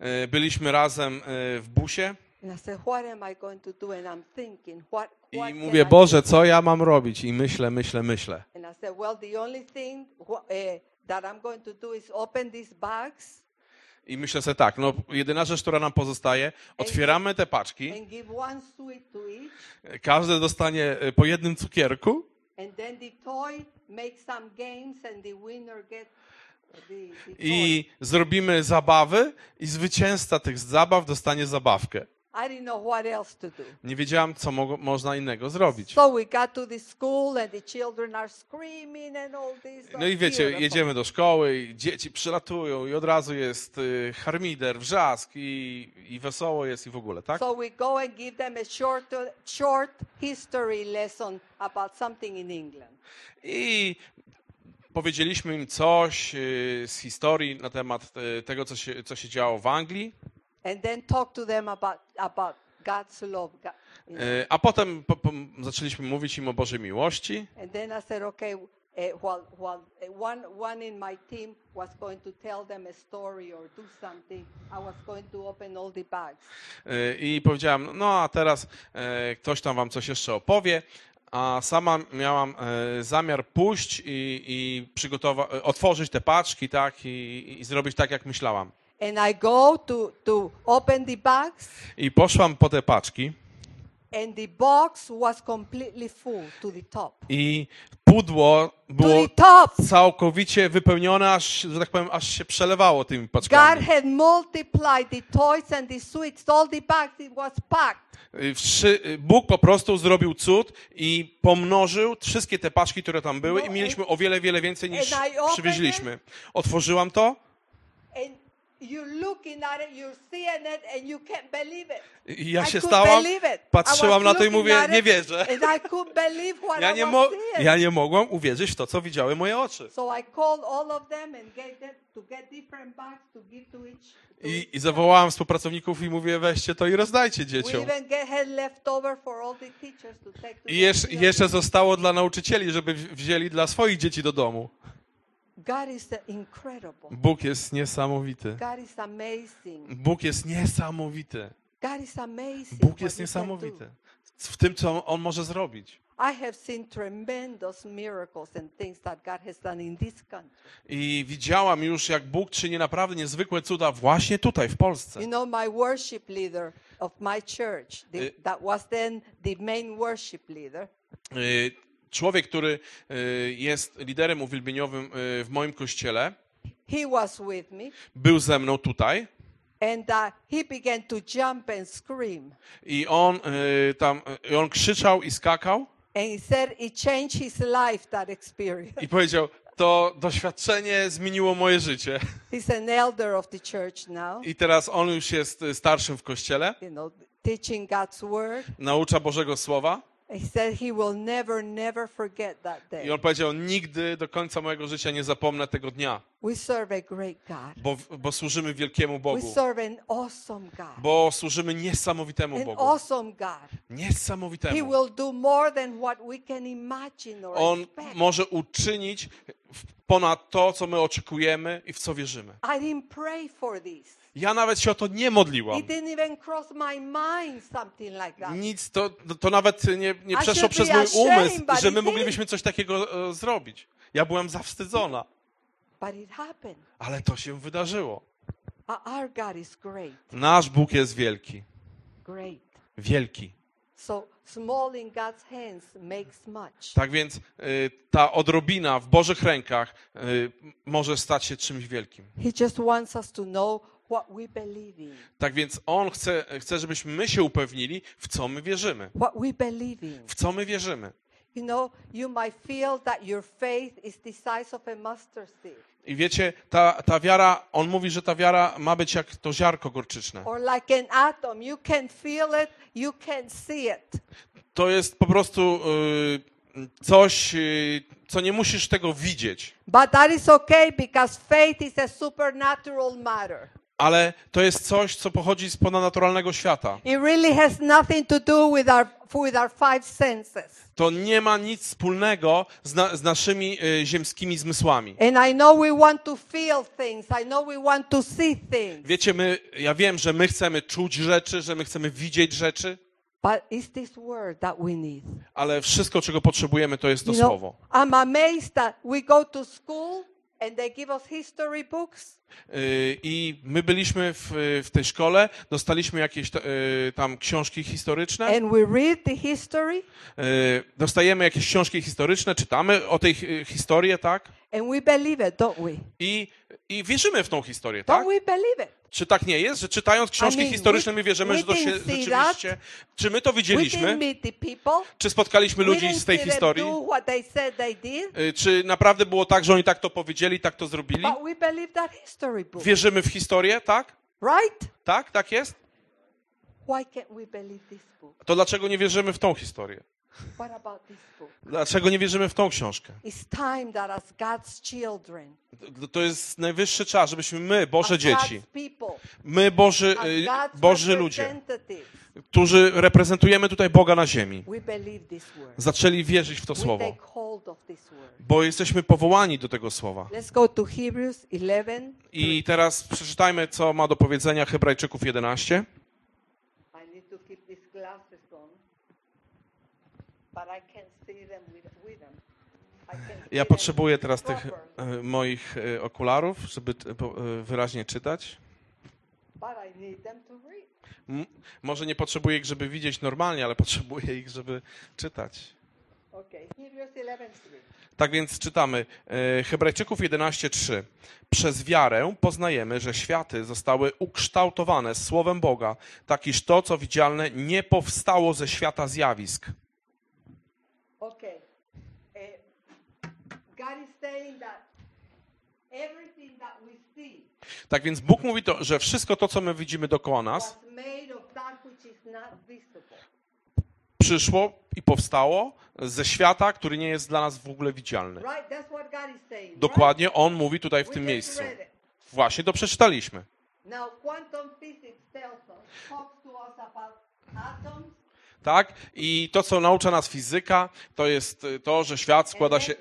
byliśmy razem w busie And I said, what am I going to do? And I'm thinking, what i can mówię, I Boże, do? co ja mam robić? I myślę. And I said, well, the only thing that I'm going to do is open these bags I myślę sobie tak, no jedyna rzecz, która nam pozostaje, otwieramy te paczki, and give one sweet to each. każdy dostanie po jednym cukierku And then the toy makes some games and the winner gets the toy. i zrobimy zabawy i zwycięzca tych zabaw dostanie zabawkę. I didn't know what else to do. Nie wiedziałam, co można innego zrobić. So we got to the school and the children are screaming and all this. No i wiecie, Beautiful. jedziemy do szkoły i dzieci przylatują i od razu jest harmider, wrzask i wesoło jest i w ogóle, tak? So we go and give them a short history lesson about something in England. I powiedzieliśmy im coś z historii na temat tego, co się działo w Anglii. And then talk to them about God's love. A potem zaczęliśmy mówić im o Bożej miłości. And then I said, okay, one in my team was going to tell them a story or do something. I was going to open all the bags. I powiedziałam, no a teraz ktoś tam wam coś jeszcze opowie. A sama miałam zamiar pójść i otworzyć te paczki, tak, i zrobić tak, jak myślałam. And I go to open the bags, I poszłam po te paczki and the box was completely full to the top. i pudło To było the top. całkowicie wypełnione, aż, że tak powiem, aż się przelewało tymi God paczkami. had multiplied the toys and the sweets, all the bags, it was packed. Bóg po prostu zrobił cud i pomnożył wszystkie te paczki, które tam były No, i mieliśmy o wiele, wiele więcej niż and I opened przywieźliśmy. Otworzyłam to And you're looking at it, you're seeing it, and you can't believe it. i ja I się couldn't stałam, believe it. patrzyłam I na was to i looking mówię, at nie it, wierzę. And I couldn't believe what Ja I nie, was seeing. ja nie mogłam uwierzyć w to, co widziały moje oczy. So I called all of them and gave them to get different bags to give to each. I zawołałam współpracowników i mówię, weźcie to i rozdajcie We dzieciom. even had leftover for all the teachers to take to I their jeszcze zostało dla nauczycieli, żeby wzięli dla swoich dzieci do domu. God is incredible. Bóg jest niesamowity. God is amazing. Bóg jest niesamowity. God is amazing. Bóg what jest he can niesamowity. do. W tym, co On może zrobić. I have seen tremendous miracles and things that God has done in this country. I widziałam już, jak Bóg czyni naprawdę niezwykłe cuda właśnie tutaj, w Polsce. You know, my worship leader of my church, that was then the main worship leader, Człowiek, który jest liderem uwielbieniowym w moim kościele, he was with me, był ze mną tutaj and he began to jump and scream. i on krzyczał i skakał And he said it changed his life, that experience. i powiedział, to doświadczenie zmieniło moje życie. He's an elder of the church now, I teraz on już jest starszym w kościele, you know, teaching God's word. naucza Bożego Słowa He said he will never forget that i day. on powiedział, nigdy do końca mojego życia nie zapomnę tego dnia, We serve a great God. bo służymy wielkiemu We Bogu, serve an awesome God. bo służymy niesamowitemu An Bogu. awesome God. He Niesamowitemu. will do more than what we can imagine or On expect. może uczynić ponad to, co my oczekujemy i w co wierzymy. I didn't pray for this. Ja nawet się o to nie modliłam. It didn't even cross my mind, something like that. Nic, to nawet nie przeszło should przez be mój ashamed, umysł, but że it my did. moglibyśmy coś takiego zrobić. Ja byłam zawstydzona, But it happened. ale to się wydarzyło. Our God is great. Nasz Bóg jest wielki. Great. Wielki. So small in God's hands makes much. Tak więc ta odrobina w Bożych rękach może stać się czymś wielkim. He just wants us to know what we believe in. Tak więc On chce, żebyśmy my się upewnili, w co my wierzymy. What we believe in. W co my wierzymy. You know, you might feel that your faith is the size of a mustard seed. I wiecie, ta wiara, on mówi, że ta wiara ma być jak to ziarko gorczyczne. Or like an atom. You can feel it, you can see it. To jest po prostu coś, co nie musisz tego widzieć. But that is okay because faith is a supernatural matter. ale to jest coś, co pochodzi z ponadnaturalnego świata. It really has nothing to do with our five senses. To nie ma nic wspólnego z naszymi ziemskimi zmysłami. And I know we want to feel things. I know we want to see things. Wiecie, ja wiem, że my chcemy czuć rzeczy, że my chcemy widzieć rzeczy, But it's this word that we need. ale wszystko, czego potrzebujemy, to jest to You know, słowo. I'm amazed that we go to school and they give us history books. I my byliśmy w tej szkole, dostaliśmy jakieś tam książki historyczne, And we read the history dostajemy jakieś książki historyczne, czytamy o tej historii, tak? and we believe it, don't we? I wierzymy w tą historię, tak? Don't we believe it? Czy tak nie jest, że czytając książki I mean, historyczne my wierzymy, we że to się didn't see rzeczywiście... Czy my to We widzieliśmy? didn't meet the people. Czy spotkaliśmy We ludzi didn't z tej see them historii? do what they said they did. Czy naprawdę było tak, że oni tak to powiedzieli, tak to zrobili? But we believe that history book. Wierzymy w historię, tak? Right? Tak, tak jest? Why can't we believe this book? To dlaczego nie wierzymy w tą historię? What about this book? Dlaczego nie wierzymy w tą książkę? It's time that as God's children, To jest najwyższy czas, żebyśmy my, Boże as dzieci, God's people, my, as God's Boży ludzie, representatives, którzy reprezentujemy tutaj Boga na ziemi, we believe this word. zaczęli wierzyć w to We słowo, take hold of this word. bo jesteśmy powołani do tego słowa. Let's go to Hebrews 11. I teraz przeczytajmy, co ma do powiedzenia Hebrajczyków 11. I need to keep these glasses on, but I can't see them with them. I can't see Ja them potrzebuję teraz tych properly, moich okularów, żeby wyraźnie czytać. but I need them to read. Może nie potrzebuję ich, żeby widzieć normalnie, ale potrzebuję ich, żeby czytać. Okay, Hebrews 11:3. Tak więc czytamy Hebrajczyków 11:3. Przez wiarę poznajemy, że światy zostały ukształtowane Słowem Boga, tak iż to, co widzialne, nie powstało ze świata zjawisk. Okay. God is saying that everything that we see Tak więc Bóg mówi to, że wszystko to, co my widzimy dookoła nas, was made of that which is not visible. przyszło i powstało ze świata, który nie jest dla nas w ogóle widzialny. Right? That's what God is saying. Dokładnie On mówi tutaj w Right? tym We just miejscu. read it. Właśnie to przeczytaliśmy. Now, quantum physics talks to us about atoms, Tak? I to, co naucza nas fizyka, to jest to, że świat składa się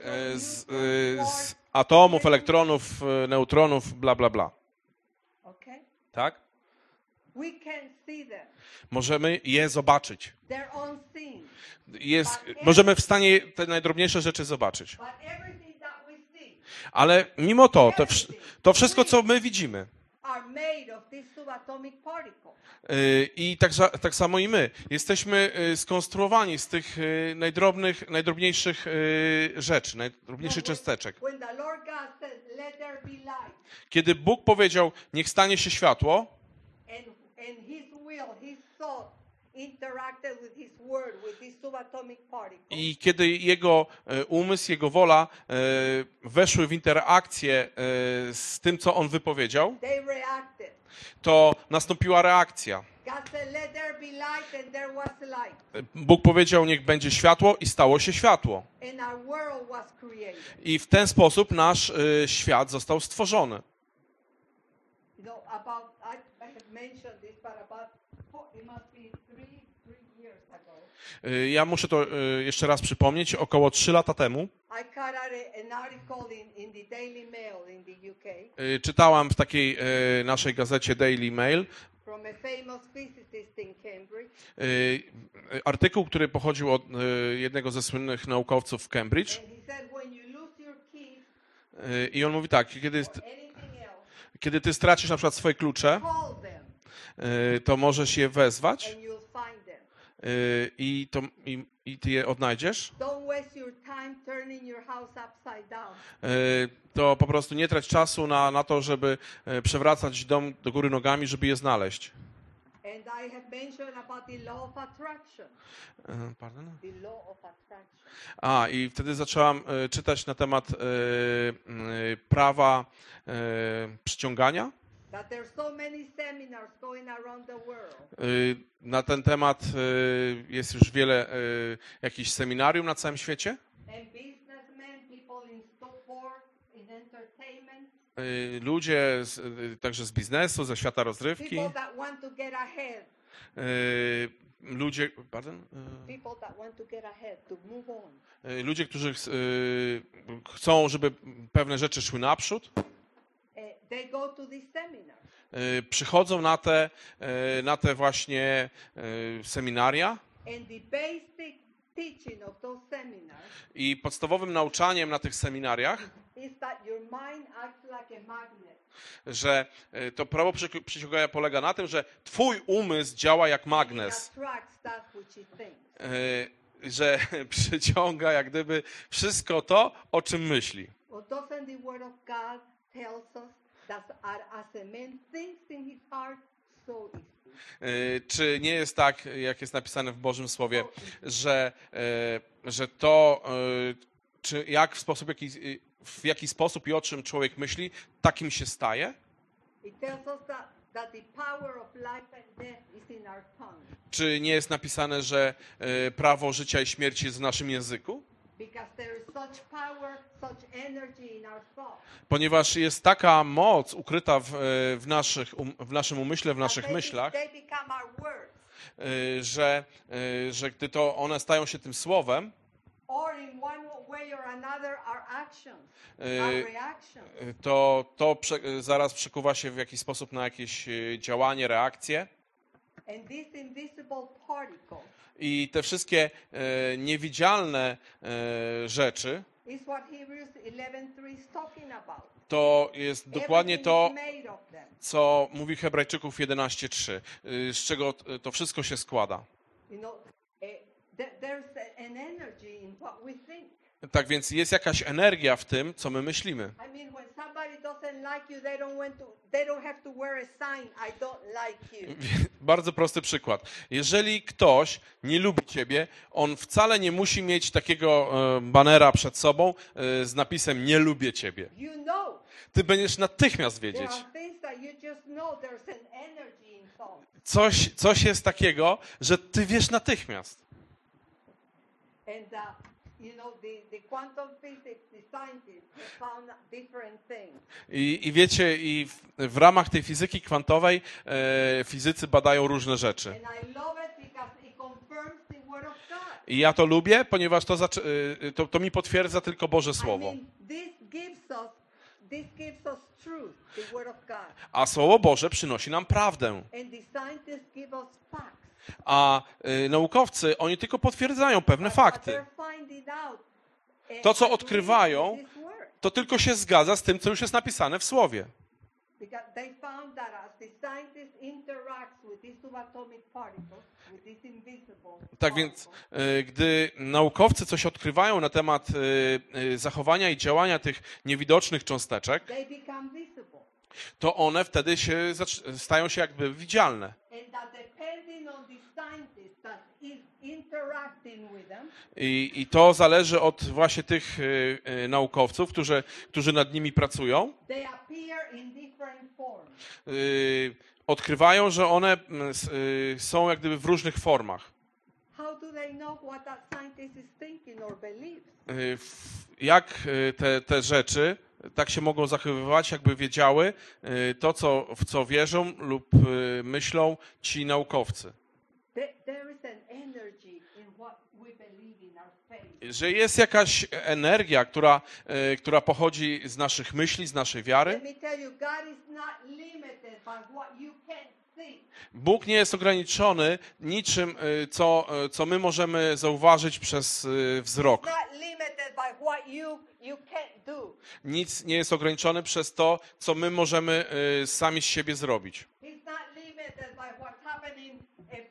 z atomów, elektronów, neutronów, bla, bla, bla. okay? Tak? We can see them. Możemy je zobaczyć. They're unseen. Możemy w stanie te najdrobniejsze rzeczy zobaczyć. But everything that we see Ale mimo to wszystko, co my widzimy, are made of this subatomic particle. i tak samo i my, jesteśmy skonstruowani z tych najdrobniejszych rzeczy, najdrobniejszych cząsteczek. When the Lord God says, let there be light, Kiedy Bóg powiedział, niech stanie się światło, and His will, His thought interacted with His word, with this subatomic particle, i kiedy Jego umysł, Jego wola weszły w interakcję z tym, co On wypowiedział, they reacted. to nastąpiła reakcja. God said, let there be light, and there was light. Bóg powiedział, niech będzie światło i stało się światło. And our world was created. I w ten sposób nasz świat został stworzony. You know, I have mentioned this, but it must be three years ago. Ja muszę to jeszcze raz przypomnieć. Około 3 lata temu I cut out an article in the Daily Mail in the UK czytałam w takiej naszej gazecie Daily Mail from a famous physicist in Cambridge. artykuł, który pochodził od jednego ze słynnych naukowców w Cambridge. And he said, when you lose your keys I on mówi tak, or anything else, kiedy ty stracisz na przykład swoje klucze, call them to możesz je wezwać and you'll find them. i ty je odnajdziesz. Don't waste your time turning your house upside down. To po prostu nie trać czasu na to, żeby przewracać dom do góry nogami, żeby je znaleźć. And I have mentioned about the law of attraction. Pardon? The law of attraction. I wtedy zaczęłam czytać na temat prawa przyciągania. That there's so many seminars going around the world. Na ten temat jest już wiele jakichś seminarium na całym świecie. And businessmen, people in Stockport, in entertainment, ludzie także z biznesu, ze świata rozrywki, people that want to get ahead, ludzie, pardon? people that want to get ahead, to move on. Ludzie, którzy chcą, żeby pewne rzeczy szły naprzód, They go to these seminars. przychodzą na te właśnie seminaria And the basic teaching of those seminars i podstawowym nauczaniem na tych seminariach, is that your mind acts like a magnet. że to prawo przyciągania polega na tym, że twój umysł działa jak magnes, It attracts that which it thinks. że przyciąga jak gdyby wszystko to, o czym myśli. Well, doesn't the Word of God tells us that as a man thinks in his heart, so is he. Czy nie jest tak, jak jest napisane w Bożym Słowie, że to, czy jak w jaki sposób i o czym człowiek myśli, takim się staje? It tells us that the power of life and death is in our tongue. Czy nie jest napisane, że prawo życia i śmierci jest w naszym języku? Because there is such power, such energy in our thoughts. Ponieważ jest taka moc ukryta w naszym umyśle, w naszych myślach, They become our words. że gdy to one stają się tym słowem, Or in one way or another, our actions, our reactions. to zaraz przekuwa się w jakiś sposób na jakieś działanie, reakcje. And these invisible particles I te wszystkie niewidzialne rzeczy, is what Hebrews 11:3 is talking about. to jest dokładnie Everything to, is made of them. co mówi Hebrajczyków 11:3, z czego to wszystko się składa. You know, there's an energy in what we think. Tak więc jest jakaś energia w tym, co my myślimy. I mean, when somebody doesn't like you, they don't have to wear a sign, I don't like you. Bardzo prosty przykład. Jeżeli ktoś nie lubi ciebie, on wcale nie musi mieć takiego banera przed sobą z napisem nie lubię ciebie. You know. Ty będziesz natychmiast There wiedzieć. are things that you just know there's an energy in thought. Coś jest takiego, że ty wiesz natychmiast. And you know, the quantum physics, the scientists have found different things. I wiecie, w ramach tej fizyki kwantowej fizycy badają różne rzeczy. And I love it because it confirms the Word of God. I ja to lubię, ponieważ to mi potwierdza tylko Boże I Słowo. mean, this gives us truth, the Word of God. A Słowo Boże przynosi nam prawdę. And the scientists give us facts. A naukowcy, oni tylko potwierdzają pewne But fakty. they're finding out, To, co agrees odkrywają, with this word. to tylko się zgadza z tym, co już jest napisane w Słowie. Because they found that as the scientist interacts with these subatomic particles, with these invisible Tak więc, particles, gdy naukowcy coś odkrywają na temat zachowania i działania tych niewidocznych cząsteczek, they become visible. to one wtedy stają się jakby widzialne. And that depending on the scientist that is interacting with them, I to zależy od właśnie tych naukowców, którzy nad nimi pracują. they appear in different forms. Odkrywają, że one są jak gdyby w różnych formach. How do they know what that scientist is thinking or believes? Jak te rzeczy tak się mogą zachowywać, jakby wiedziały to, w co wierzą lub myślą ci naukowcy. There is an energy in what we believe in our faith. Że jest jakaś energia, która pochodzi z naszych myśli, z naszej wiary. Let me tell you, God is not limited by what you can see. Bóg nie jest ograniczony niczym, co my możemy zauważyć przez wzrok. Not limited by what you can't do. Nic nie jest ograniczony przez to, co my możemy sami z siebie zrobić. He's not limited by what's happening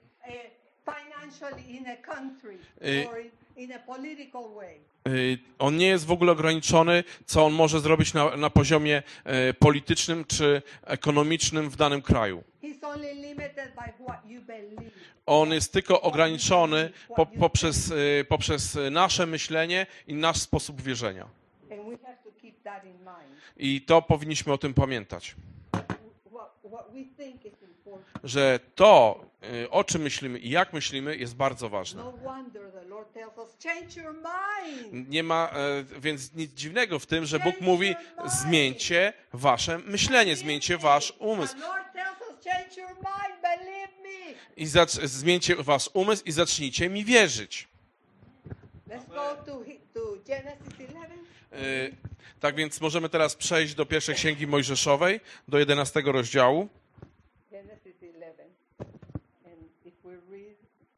financially in a country or in a political way. On nie jest w ogóle ograniczony, co on może zrobić na poziomie politycznym czy ekonomicznym w danym kraju. He's only limited by what you believe. On jest tylko ograniczony poprzez nasze myślenie i nasz sposób wierzenia. And we have to keep that in mind. I to powinniśmy o tym pamiętać, What we think is important. że to, o czym myślimy i jak myślimy, jest bardzo ważne. No wonder the Lord tells us change your mind. Nie ma więc nic dziwnego w tym, że Bóg mówi: zmieńcie wasze myślenie, zmieńcie wasz umysł. The Lord tells us, change your mind, believe me. I zmieńcie wasz umysł i zacznijcie mi wierzyć. Let's go to Genesis 11. Tak więc możemy teraz przejść do pierwszej Księgi Mojżeszowej, do 11 rozdziału. Genesis 11. And if we read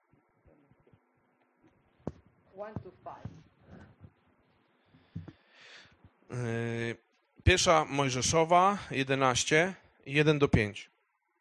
1 to 5. Pierwsza Mojżeszowa, 11, 1 do 5.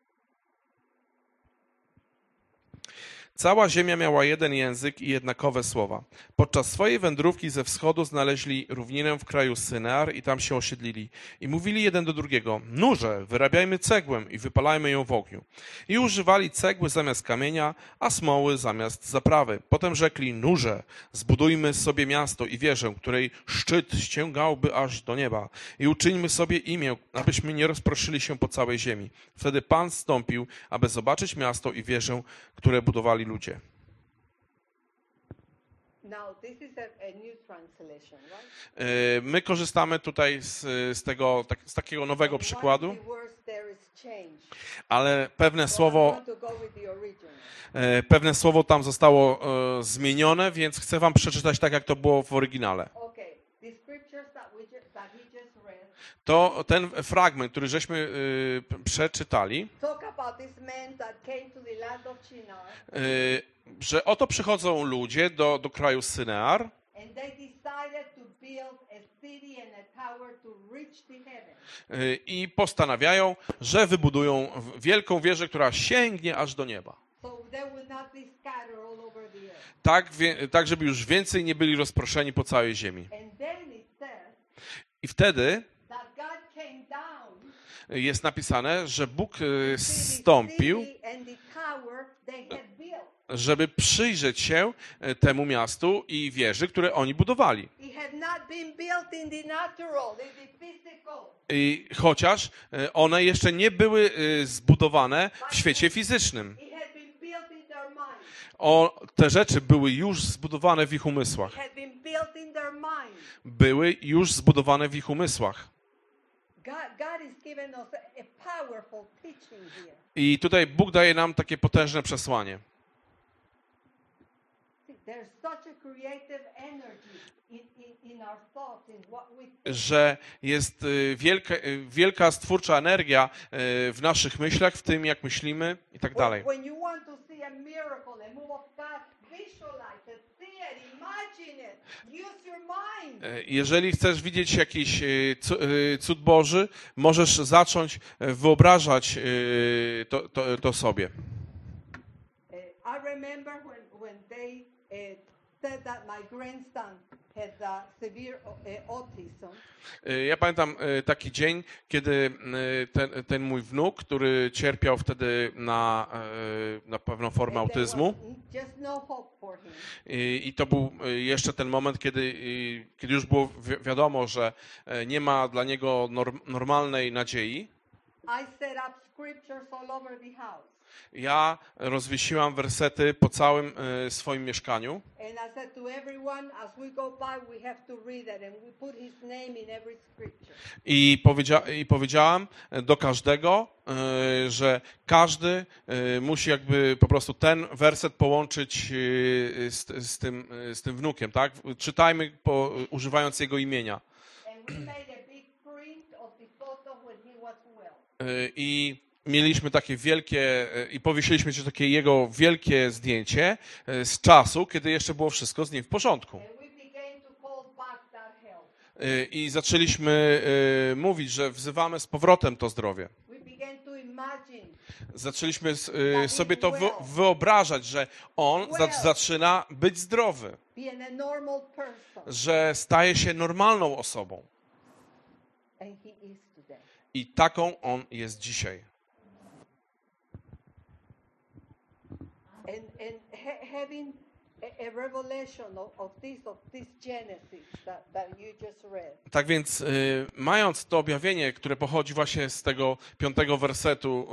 Cała ziemia miała jeden język i jednakowe słowa. Podczas swojej wędrówki ze wschodu znaleźli równinę w kraju Synear i tam się osiedlili. I mówili jeden do drugiego: nurze, wyrabiajmy cegłę i wypalajmy ją w ogniu. I używali cegły zamiast kamienia, a smoły zamiast zaprawy. Potem rzekli: nurze, zbudujmy sobie miasto i wieżę, której szczyt ściągałby aż do nieba. I uczyńmy sobie imię, abyśmy nie rozproszyli się po całej ziemi. Wtedy Pan zstąpił, aby zobaczyć miasto i wieżę, które budowali ludzie. Now, this is a new translation, right? My korzystamy tutaj z takiego nowego przykładu, One of the words there is change. ale pewne So I słowo, want to go with the original. pewne słowo tam zostało zmienione, więc chcę wam przeczytać tak, jak to było w oryginale. Okay, the scriptures that he just read To ten fragment, który żeśmy przeczytali, talk about these men that came to the land of Shinar, że oto przychodzą ludzie do kraju Synear and they decided to build a city and a tower to reach the heaven. i postanawiają, że wybudują wielką wieżę, która sięgnie aż do nieba. So they will not be scattered all over the earth. Tak, żeby już więcej nie byli rozproszeni po całej ziemi. And then it says I wtedy that God came down jest napisane, że Bóg to the zstąpił, city and the tower they had built. żeby przyjrzeć się temu miastu i wieży, które oni budowali. It had not been built in the natural, in the physical. I chociaż one jeszcze nie były zbudowane w świecie fizycznym. It had been built in their mind. Te rzeczy były już zbudowane w ich umysłach. It had been built in their mind. Były już zbudowane w ich umysłach. God is giving us a powerful teaching here. I tutaj Bóg daje nam takie potężne przesłanie. See, there's such a creative energy in our thoughts, in what we think. Że jest wielka stwórcza energia w naszych myślach, w tym jak myślimy i tak dalej. When you want to see a miracle, a move of God, visualize it, see it, imagine it, use your mind. Jeżeli chcesz widzieć jakiś cud Boży, możesz zacząć wyobrażać to sobie. I remember when they said that my grandson had severe autism. Ja pamiętam taki dzień, kiedy ten mój wnuk, który cierpiał wtedy na pewną formę and there autyzmu, was just no hope for him. i to był jeszcze ten moment, kiedy już było wiadomo, że nie ma dla niego normalnej nadziei. I set up scriptures all over the house. Ja rozwiesiłam wersety po całym swoim mieszkaniu. And I said to everyone, as we go by, we have to read it, and we put his name in every scripture. I powiedziałam do każdego, że każdy musi jakby po prostu ten werset połączyć z tym wnukiem, tak? Czytajmy używając jego imienia. And we made a big print of the photo when he was well. I mieliśmy takie wielkie, i powiesiliśmy też takie jego wielkie zdjęcie z czasu, kiedy jeszcze było wszystko z nim w porządku. And we began to call back that health. I zaczęliśmy mówić, że wzywamy z powrotem to zdrowie. We began to imagine Zaczęliśmy sobie to wyobrażać, że on zaczyna być zdrowy, being a normal person. że staje się normalną osobą. And he is today. I taką on jest dzisiaj. And having a revelation of this Genesis that you just read. Tak więc mając to objawienie, które pochodzi właśnie z tego 5 wersetu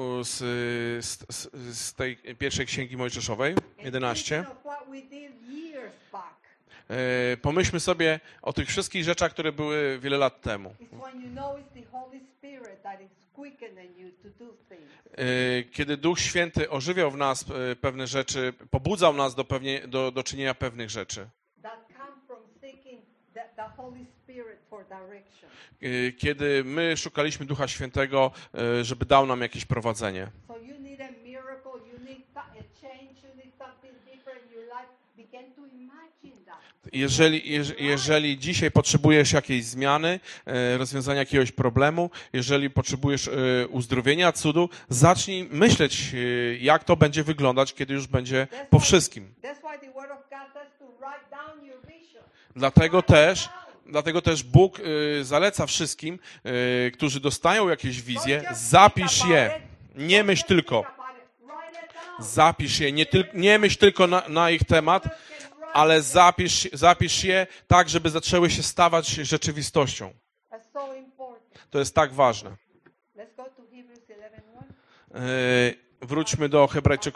z tej pierwszej Księgi Mojżeszowej, 11, And thinking of what we did years back. Pomyślmy sobie o tych wszystkich rzeczach, które były wiele lat temu. It's when you know it's the Holy Spirit that is quickening you to do things. Kiedy Duch Święty ożywiał w nas pewne rzeczy, pobudzał nas do czynienia pewnych rzeczy. That come from seeking the Holy Spirit for direction. Kiedy my szukaliśmy Ducha Świętego, żeby dał nam jakieś prowadzenie. So you need a miracle, you need a change, you need something different in your life. Begin to imagine that. Jeżeli dzisiaj potrzebujesz jakiejś zmiany, rozwiązania jakiegoś problemu, jeżeli potrzebujesz uzdrowienia, cudu, zacznij myśleć, jak to będzie wyglądać, kiedy już będzie po wszystkim. That's why the Word of God says to write down your vision. Dlatego też Bóg zaleca wszystkim, którzy dostają jakieś wizje, zapisz je. Nie myśl tylko. Zapisz je. Nie myśl tylko na ich temat, ale zapisz je tak, żeby zaczęły się stawać rzeczywistością. That's so important. To jest tak ważne. Let's go to Hebrews 11:1. Wróćmy do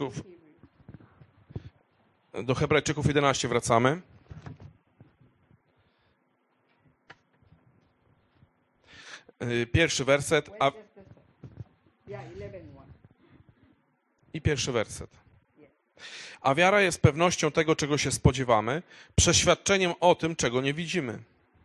Hebrajczyków 11 wracamy. Pierwszy werset, Yeah, 11:1. i pierwszy werset. A wiara jest pewnością tego, czego się spodziewamy, przeświadczeniem o tym, czego nie widzimy.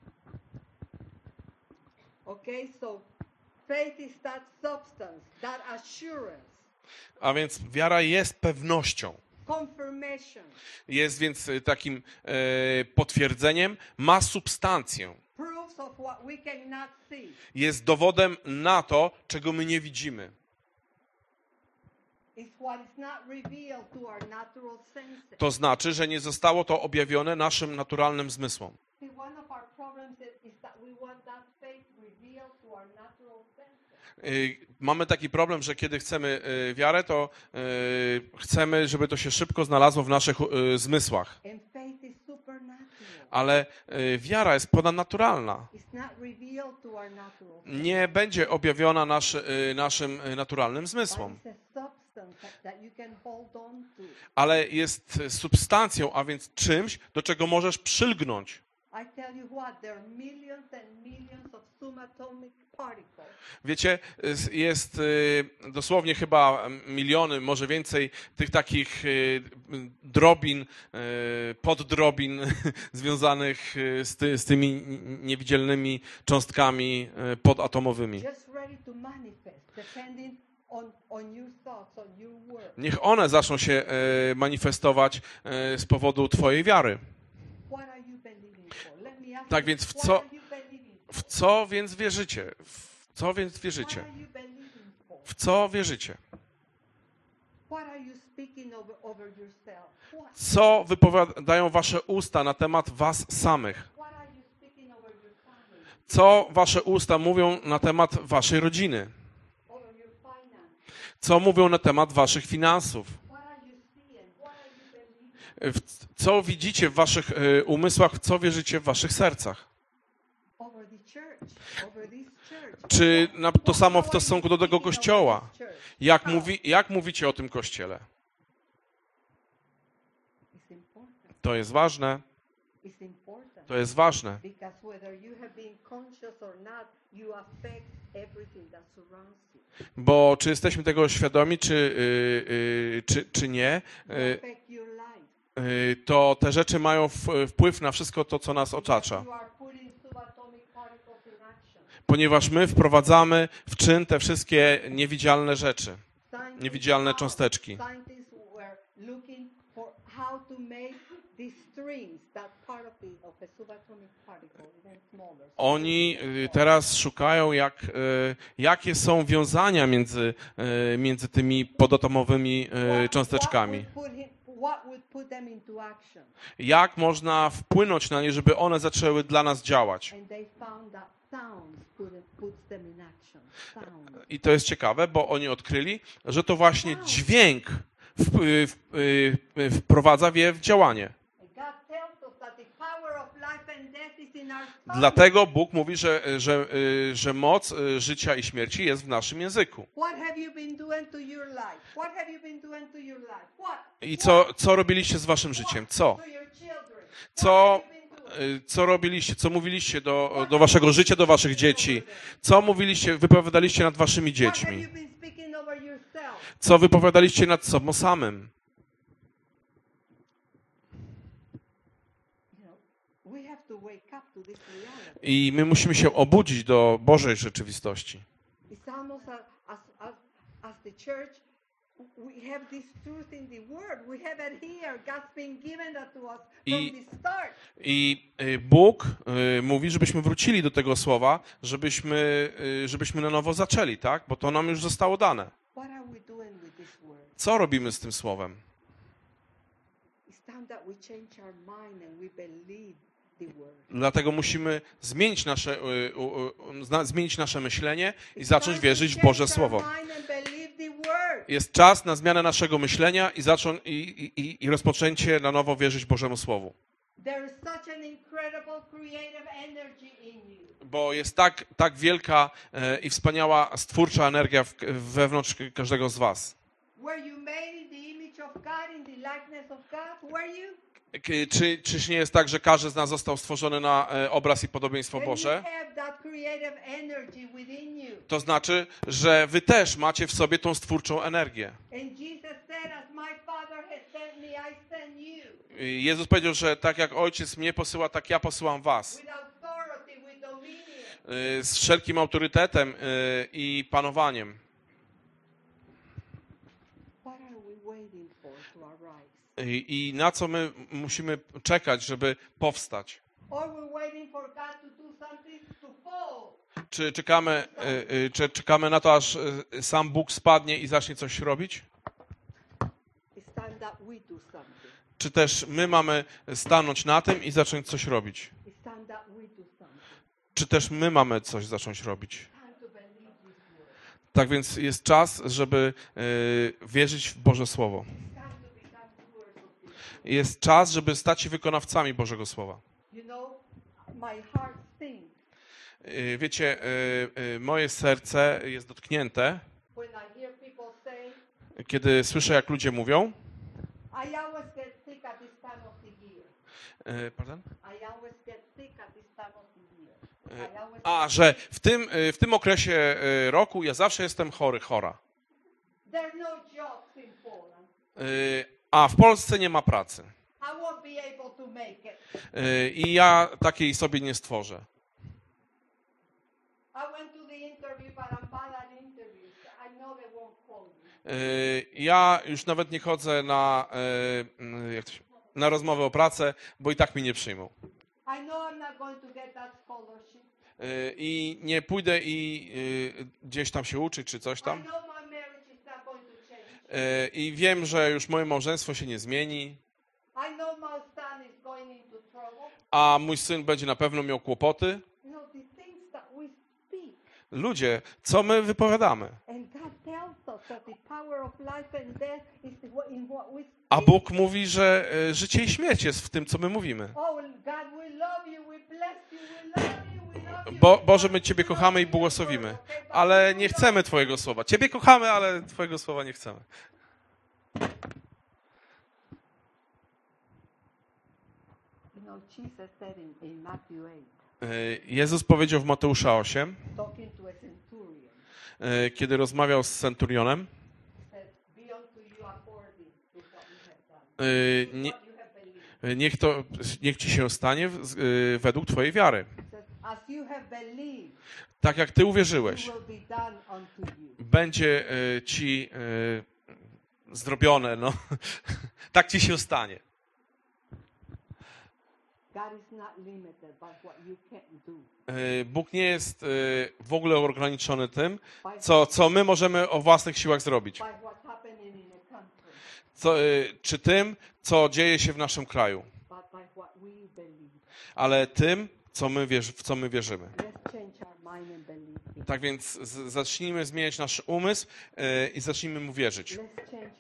Okay, so faith is that substance, that assurance, A więc wiara jest pewnością. confirmation, Jest więc takim potwierdzeniem, ma substancję. proofs of what we cannot see. Jest dowodem na to, czego my nie widzimy. It's what is not revealed to our natural senses. To znaczy, że nie zostało to objawione naszym naturalnym zmysłom. See, one of our problems is that we want that faith revealed to our natural senses. Mamy taki problem, że kiedy chcemy wiarę, to chcemy, żeby to się szybko znalazło w naszych zmysłach. And faith is supernatural. Ale wiara jest ponadnaturalna. It's not revealed to our natural senses. Nie będzie objawiona naszym naturalnym But zmysłom. it's a substance that you can hold on to. Ale jest substancją, a więc czymś, do czego możesz przylgnąć. I tell you what, there are millions and millions of subatomic particles. Wiecie, jest dosłownie chyba miliony, może więcej tych takich drobin, poddrobin związanych z tymi niewidzialnymi cząstkami podatomowymi. Just ready to manifest, depending on your thoughts, on your word. Niech one zaczną się manifestować z powodu twojej wiary. What are you believing for? Let me ask Tak you, więc what are you believing for? w co więc wierzycie? W co więc What wierzycie? are you believing for? W co wierzycie? What are you speaking over yourself? What? Co wypowiadają wasze usta na temat was samych? What are you speaking over your family, Co wasze usta mówią na temat waszej rodziny? over your finance? Co mówią na temat waszych finansów? What are you seeing? What are you believing Co widzicie w waszych umysłach? W co wierzycie w waszych sercach? over the church, over this church? Czy to samo w stosunku do tego Speaking over kościoła? this church. Jak mówicie o tym kościele? It's important. To jest ważne. It's important. To jest ważne. Because whether you have been conscious or not, you affect everything that surrounds you. Bo czy jesteśmy tego świadomi, czy nie, You affect your life. to te rzeczy mają wpływ na wszystko to, co nas otacza. You are putting subatomic particles in action. Ponieważ my wprowadzamy w czyn te wszystkie niewidzialne rzeczy, Scientists niewidzialne now- cząsteczki. Scientists were looking for how to make these strings, that part of a subatomic particle, even smaller. Oni teraz szukają, jakie są wiązania między tymi podatomowymi cząsteczkami. What would put them into action? Jak można wpłynąć na nie, żeby one zaczęły dla nas działać. And they found that sounds puts them in action. Sound. I to jest ciekawe, bo oni odkryli, że to właśnie dźwięk wprowadza je w działanie. And God tells us that the power of life and death is in in our tongue. Dlatego Bóg mówi, że moc życia i śmierci jest w naszym języku. What have you been doing to your life? What have you been doing to your life? What? I co robiliście z waszym życiem? Co? To your children. Co, What have you been doing? co robiliście? Co mówiliście do waszego życia, do waszych dzieci? Co mówiliście, wypowiadaliście nad waszymi What have dziećmi? you been speaking over yourself? Co wypowiadaliście nad sobą samym? You know, we have to wake up to this reality. I my musimy się obudzić do Bożej rzeczywistości. It's almost as the church, we have this truth in the Word. We have it here. God's been given that to us from the start. I Bóg mówi, żebyśmy wrócili do tego słowa, żebyśmy na nowo zaczęli, tak? Bo to nam już zostało dane. What are we doing with this Word? Co robimy z tym słowem? It's time that we change our mind and we believe the Word. Dlatego musimy zmienić nasze myślenie i zacząć wierzyć w Boże Słowo. Jest czas na zmianę naszego myślenia i rozpoczęcie na nowo wierzyć Bożemu Słowu. Bo jest tak wielka i wspaniała stwórcza energia wewnątrz każdego z was. Czyż nie jest tak, że każdy z nas został stworzony na obraz i podobieństwo Boże? To znaczy, że wy też macie w sobie tą stwórczą energię. Jezus powiedział, że tak jak Ojciec mnie posyła, tak ja posyłam was. Z wszelkim autorytetem i panowaniem. I na co my musimy czekać, żeby powstać? Czy czekamy na to, aż sam Bóg spadnie i zacznie coś robić? Czy też my mamy stanąć na tym i zacząć coś robić? Czy też my mamy coś zacząć robić? Tak więc jest czas, żeby wierzyć w Boże Słowo. Jest czas, żeby stać się wykonawcami Bożego Słowa. Wiecie, moje serce jest dotknięte, kiedy słyszę, jak ludzie mówią. Pardon? Że w tym okresie roku ja zawsze jestem chora. A w Polsce nie ma pracy. I ja takiej sobie nie stworzę. Ja już nawet nie chodzę na rozmowę o pracę, bo i tak mnie nie przyjmą. I nie pójdę i gdzieś tam się uczyć, czy coś tam. I wiem, że już moje małżeństwo się nie zmieni. A mój syn będzie na pewno miał kłopoty. Ludzie, co my wypowiadamy? A Bóg mówi, że życie i śmierć jest w tym, co my mówimy. Boże, my Ciebie kochamy i błogosławimy, ale nie chcemy Twojego słowa. Ciebie kochamy, ale Twojego słowa nie chcemy. Jezus powiedział w Mateusza 8, kiedy rozmawiał z centurionem, niech Ci się stanie według Twojej wiary. Tak jak Ty uwierzyłeś, będzie Ci zrobione, no. Tak Ci się stanie. Bóg nie jest w ogóle ograniczony tym, co my możemy o własnych siłach zrobić. Czy tym, co dzieje się w naszym kraju. Ale tym, w co my wierzymy. Tak więc zacznijmy zmieniać nasz umysł i zacznijmy mu wierzyć.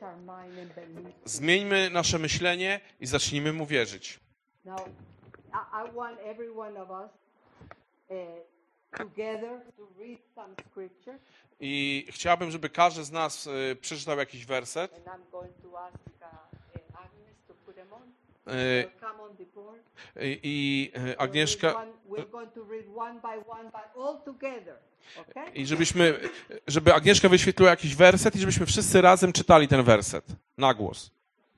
Zmieńmy nasze myślenie i zacznijmy mu wierzyć. I want every one of us together to read some scripture. I chciałbym, żeby każdy z nas przeczytał jakiś werset. And I'm going to ask Agnes to put them on. Come on the board. I Agnieszka... We're going to read one by one, but all together. Okay? I żeby Agnieszka wyświetliła jakiś werset i żebyśmy wszyscy razem czytali ten werset na głos.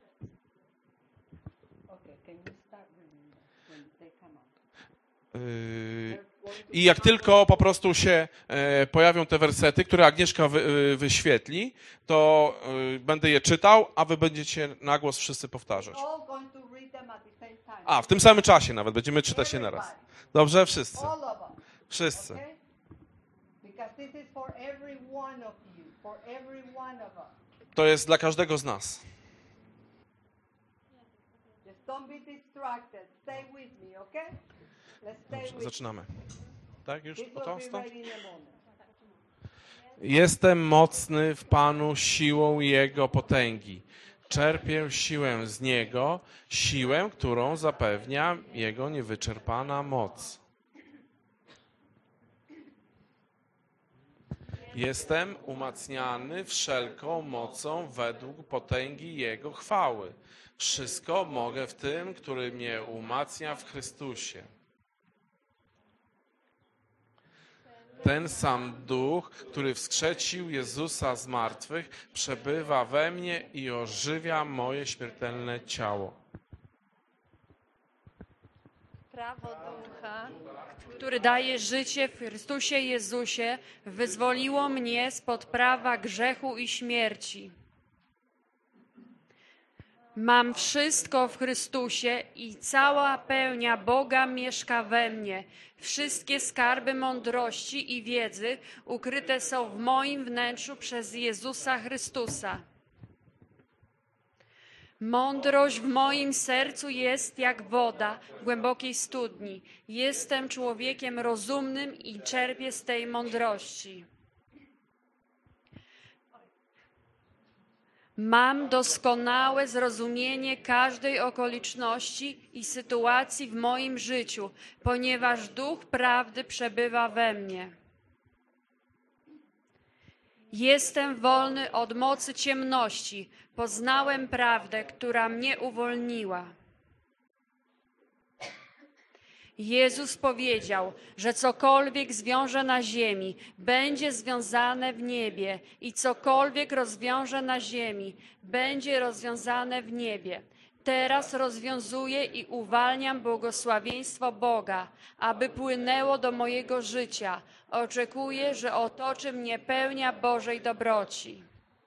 Okay, can you start reading when they come on? I jak tylko po prostu się pojawią te wersety, które Agnieszka wyświetli, to będę je czytał, a wy będziecie na głos wszyscy powtarzać. All going to read them at the same time. A, w tym samym czasie nawet będziemy czytać je naraz. Dobrze? Wszyscy. All of them. Wszyscy. Okay? Because this is for every one of you, for every one of us. To jest dla każdego z nas. Just don't be distracted. Stay with me, okay? Let's stay Dobrze, with zaczynamy. Tak, już This will o to be stąd? right in a moment. Jestem mocny w Panu siłą Jego potęgi. Czerpię siłę z Niego, siłę, którą zapewnia Jego niewyczerpana moc. Jestem umacniany wszelką mocą według potęgi Jego chwały. Wszystko mogę w tym, który mnie umacnia w Chrystusie. Ten sam Duch, który wskrzesił Jezusa z martwych, przebywa we mnie i ożywia moje śmiertelne ciało. Prawo Ducha, który daje życie w Chrystusie Jezusie, wyzwoliło mnie spod prawa grzechu i śmierci. Mam wszystko w Chrystusie i cała pełnia Boga mieszka we mnie. Wszystkie skarby mądrości i wiedzy ukryte są w moim wnętrzu przez Jezusa Chrystusa. Mądrość w moim sercu jest jak woda w głębokiej studni. Jestem człowiekiem rozumnym i czerpię z tej mądrości. Mam doskonałe zrozumienie każdej okoliczności i sytuacji w moim życiu, ponieważ Duch Prawdy przebywa we mnie. Jestem wolny od mocy ciemności. Poznałem prawdę, która mnie uwolniła. Jezus powiedział, że cokolwiek zwiąże na ziemi, będzie związane w niebie i cokolwiek rozwiąże na ziemi, będzie rozwiązane w niebie. Teraz rozwiązuję i uwalniam błogosławieństwo Boga, aby płynęło do mojego życia. Oczekuję, że otoczy mnie pełnia Bożej dobroci.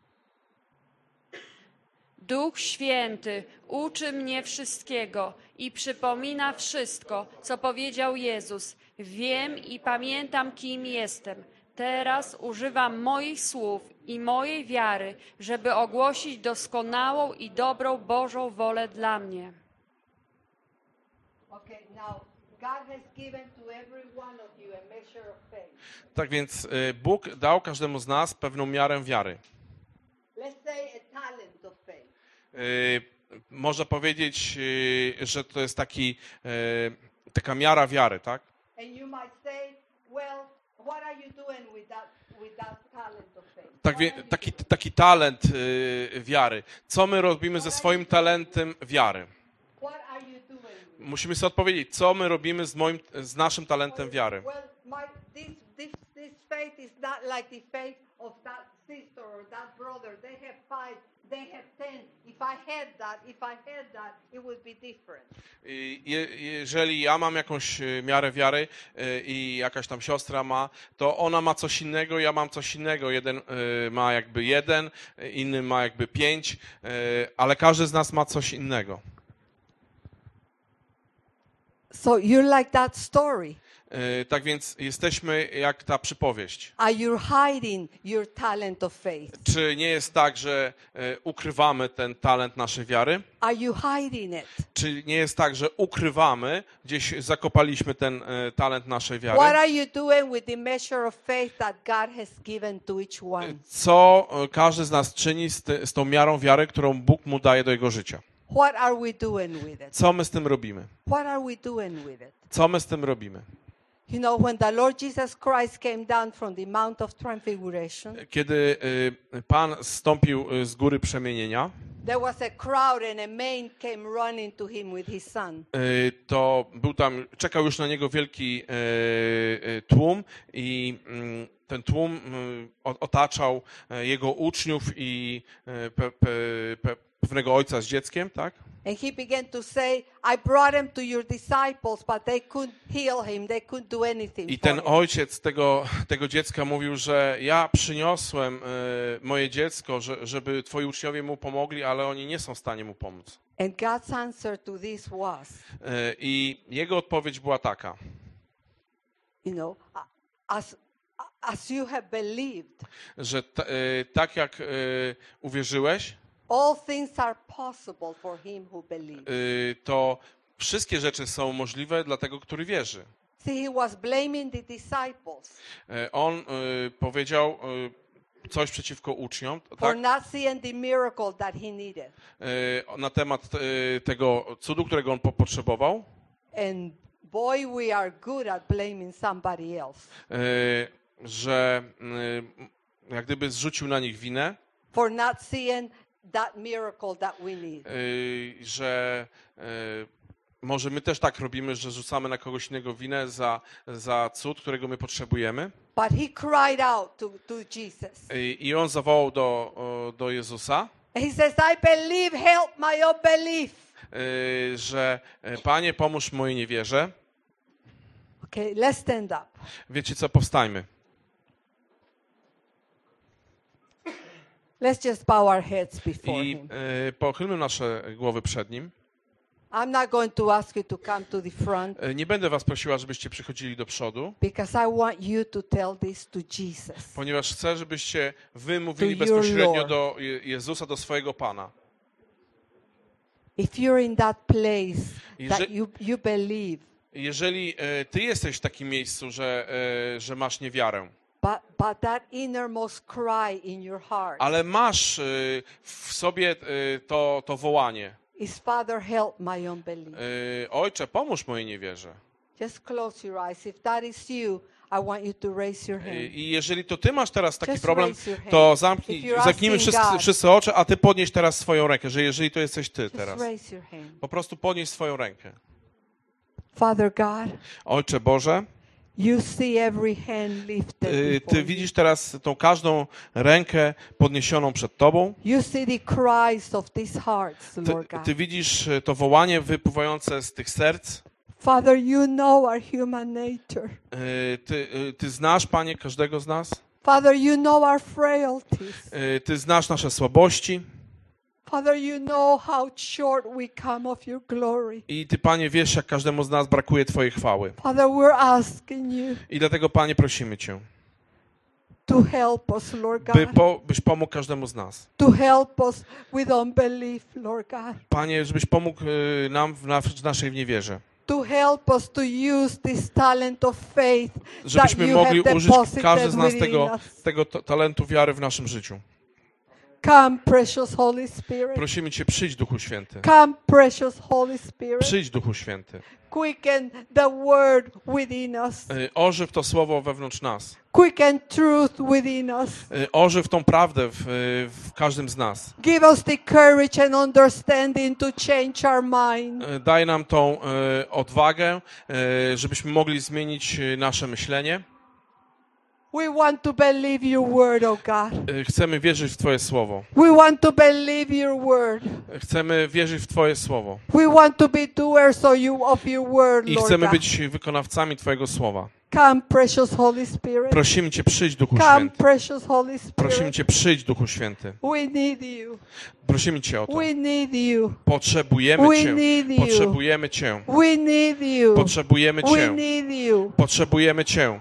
Duch Święty uczy mnie wszystkiego i przypomina wszystko, co powiedział Jezus. Wiem i pamiętam, kim jestem. Teraz używam moich słów i mojej wiary, żeby ogłosić doskonałą i dobrą Bożą wolę dla mnie. Okay, now God has given to every one of you a measure of faith. Tak więc Bóg dał każdemu z nas pewną miarę wiary. Let's say a talent of faith. Można powiedzieć, że to jest taka miara wiary, tak? And you might say, well, what are you doing with that talent of faith? Tak, What are you taki talent wiary. Co my robimy ze swoim talentem wiary? What are you doing with it? Musimy sobie odpowiedzieć, co my robimy z naszym talentem wiary. Well, this faith is not like the faith of that sister or that brother. They have 5, they have 10. If I had that, it would be different. Jeżeli ja mam jakąś miarę wiary i jakaś tam siostra ma, to ona ma coś innego, ja mam coś innego. Jeden ma jakby 1, inny ma jakby 5, ale każdy z nas ma coś innego. So you're like that story. Tak więc jesteśmy jak ta przypowieść. Are you hiding your talent of faith? Czy nie jest tak, że ukrywamy ten talent naszej wiary? Are you hiding it? Czy nie jest tak, że ukrywamy, gdzieś zakopaliśmy ten talent naszej What wiary? are you doing with the measure of faith that God has given to each one? Co każdy z nas czyni z tą miarą wiary, którą Bóg mu daje do jego życia? What are we doing with it? Co my z tym robimy? What are we doing with it? Co my z tym robimy? You know, when the Lord Jesus Christ came down from the Mount of Transfiguration, Kiedy Pan zstąpił z góry przemienienia, there was a crowd and a man came running to him with his son. to był tam, czekał już na niego wielki tłum i ten tłum otaczał jego uczniów i pewnego ojca z dzieckiem, tak? And he began to say, I brought him to your disciples, but they couldn't heal him. They couldn't do anything I for ten him. ojciec tego dziecka mówił, że ja przyniosłem moje dziecko, żeby twoi uczniowie mu pomogli, ale oni nie są w stanie mu pomóc. And God's answer to this was, I jego odpowiedź była taka, you know, as you have believed, że tak jak uwierzyłeś, all things are possible for him who believes. to wszystkie rzeczy są możliwe dla tego, który wierzy. See, he was blaming the disciples On powiedział coś przeciwko uczniom, for tak? not seeing the miracle that he needed. Na temat tego cudu, którego on potrzebował, And boy, we are good at blaming somebody else że jak gdyby zrzucił na nich winę, for not seeing that miracle that we need. że może my też tak robimy, że rzucamy na kogoś innego winę za cud, którego my potrzebujemy. But he cried out to Jesus. I on zawołał do Jezusa, And he says, I believe, help my unbelief. że Panie, pomóż mojej niewierze. Okay, let's stand up. Wiecie co, powstajmy. Let's just bow our heads before I him. pochylmy nasze głowy przed Nim. I'm not going to ask you to come to the front Nie będę was prosiła, żebyście przychodzili do przodu, because I want you to tell this to Jesus. ponieważ chcę, żebyście wy mówili To your bezpośrednio Lord. do Jezusa, do swojego Pana. If you're in that place that Jeżeli- you believe, Jeżeli ty jesteś w takim miejscu, że masz niewiarę, but that innermost cry in your heart ale masz w sobie to wołanie, is, Father, help my unbelief. Ojcze, pomóż mojej niewierze. Just close your eyes. If that is you, I want you to raise your hand. I jeżeli to ty masz teraz taki Just problem, raise your hand. to If you're zamknijmy asking God. wszyscy oczy, a ty podnieś teraz swoją rękę, że jeżeli to jesteś ty Just teraz, raise your hand. po prostu podnieś swoją rękę. Father God, Ojcze Boże, you see every hand lifted before ty you. widzisz teraz tą każdą rękę podniesioną przed tobą. You see the cries of these hearts, Lord God. Ty widzisz to wołanie wypływające z tych serc. Father, you know our human nature. Ty znasz, Panie, każdego z nas. Father, you know our frailties. Ty znasz nasze słabości. Father, you know how short we come of your glory. I Ty, Panie, wiesz, jak każdemu z nas brakuje Twojej chwały. Father, we're asking you I dlatego, Panie, prosimy Cię, to help us, Lord God. byś pomógł każdemu z nas. To help us with unbelief, Lord God. Panie, żebyś pomógł nam w naszej niewierze. To help us to use this talent of faith that Żebyśmy you mogli have użyć każdy deposited z nas within us. tego talentu wiary w naszym życiu. Come, precious Holy Spirit. Prosimy Cię, przyjdź, Duchu Święty. Come, precious Holy Spirit. Przyjdź, Duchu Święty. Quicken the word within us. Ożyw to słowo wewnątrz nas. Quicken truth within us. Ożyw tą prawdę w każdym z nas. Give us the courage and understanding to change our mind. Daj nam tą odwagę, żebyśmy mogli zmienić nasze myślenie. We want to believe your word, oh God. Chcemy wierzyć w Twoje słowo. We want to believe your word. Chcemy wierzyć w Twoje słowo. We want to be doers of your word, I Lord chcemy God. być wykonawcami Twojego słowa. Come, precious Holy Spirit. Prosimy Cię, przyjdź, Duchu Come, Święty. precious Holy Prosimy Spirit. Cię, przyjdź, Duchu Święty. We need you. Prosimy Cię o to. We need you. Potrzebujemy We Cię. need you. Potrzebujemy Cię. We need you. Potrzebujemy We Cię. need you. Potrzebujemy Cię.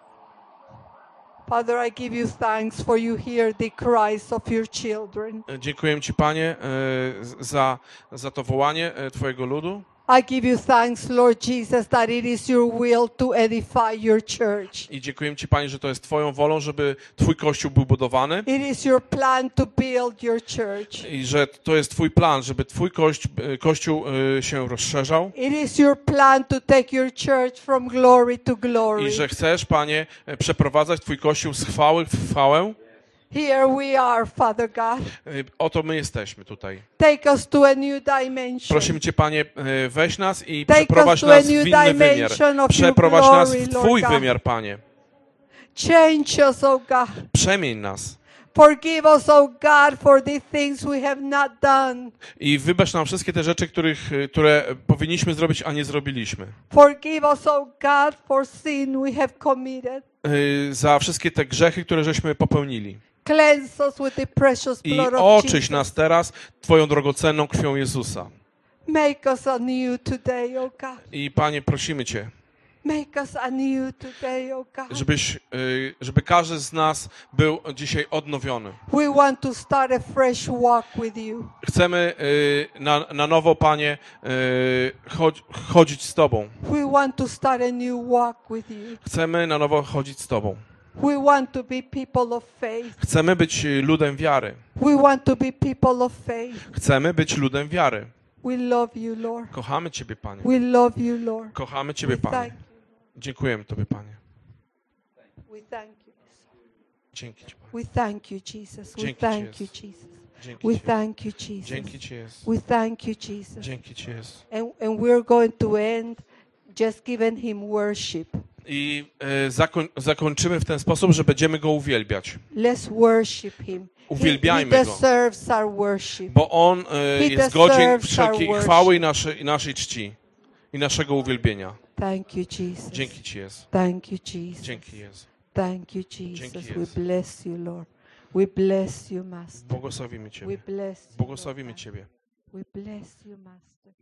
Father, I give you thanks for you hear the cries of your children. Dziękuję Ci, Panie, za to wołanie Twojego ludu. I give you thanks, Lord Jesus, that it is your will to edify your church. I dziękuję Ci, Panie, że to jest Twoją wolą, żeby Twój Kościół był budowany It is your plan to build your church. i że to jest Twój plan, żeby Twój Kościół się rozszerzał It is your plan to take your church from glory to glory. i że chcesz, Panie, przeprowadzać Twój Kościół z chwały w chwałę. Here we are, Father God. Oto my jesteśmy tutaj. Take us to a new dimension. Prosimy Cię, Panie, weź nas i Take przeprowadź us to a nas w new inny wymiar. dimension of Przeprowadź your nas glory, w Lord Twój God. wymiar, Panie. Change us, oh God. Przemień nas Forgive us, oh God, for the things we have not done. i wybacz nam wszystkie te rzeczy, które powinniśmy zrobić, a nie zrobiliśmy. Forgive us, oh God, for sin we have committed. Za wszystkie te grzechy, które żeśmy popełnili. Cleanse us with the precious I blood of oczyść Jesus. nas teraz Twoją drogocenną krwią Jezusa. Make us anew today, oh God. I Panie, prosimy Cię, Make us anew today, oh God. żeby każdy z nas był dzisiaj odnowiony. We want to start a fresh walk with you. Chcemy na nowo, Panie, chodzić z Tobą. We want to start a new walk with you. Chcemy na nowo chodzić z Tobą. We want to be people of faith. Chcemy być ludem wiary. We want to be people of faith. Chcemy być ludem wiary. We love you, Lord. Kochamy Ciebie, Panie. We love you, Lord. Kochamy Ciebie, We Panie. thank Dziękujemy Tobie, Panie. We thank you. Dzięki Ci, Panie. We thank you, Jesus. We Dzięki Ci, thank you, Jezu. Jesus. Dzięki We Ci, thank you, Jesus. Dzięki Ci, Jezu. We thank you, Jesus. Dzięki Ci, Jezu. And we're going to end just giving him worship. I zakończymy w ten sposób, że będziemy Go uwielbiać. Let's worship him. Uwielbiajmy He Go. deserves our worship. Bo On jest godzien deserves wszelkiej our chwały i naszej czci. I naszego uwielbienia. Thank you, Jesus. Dzięki Ci, Jezu. Thank you, Jesus. Dzięki, Jezu. Thank you, Jesus. Dzięki, We Jezu. bless you, Lord. We bless you, Master. Błogosławimy We Ciebie. bless you. Błogosławimy Lord God. Ciebie. We bless you, Master.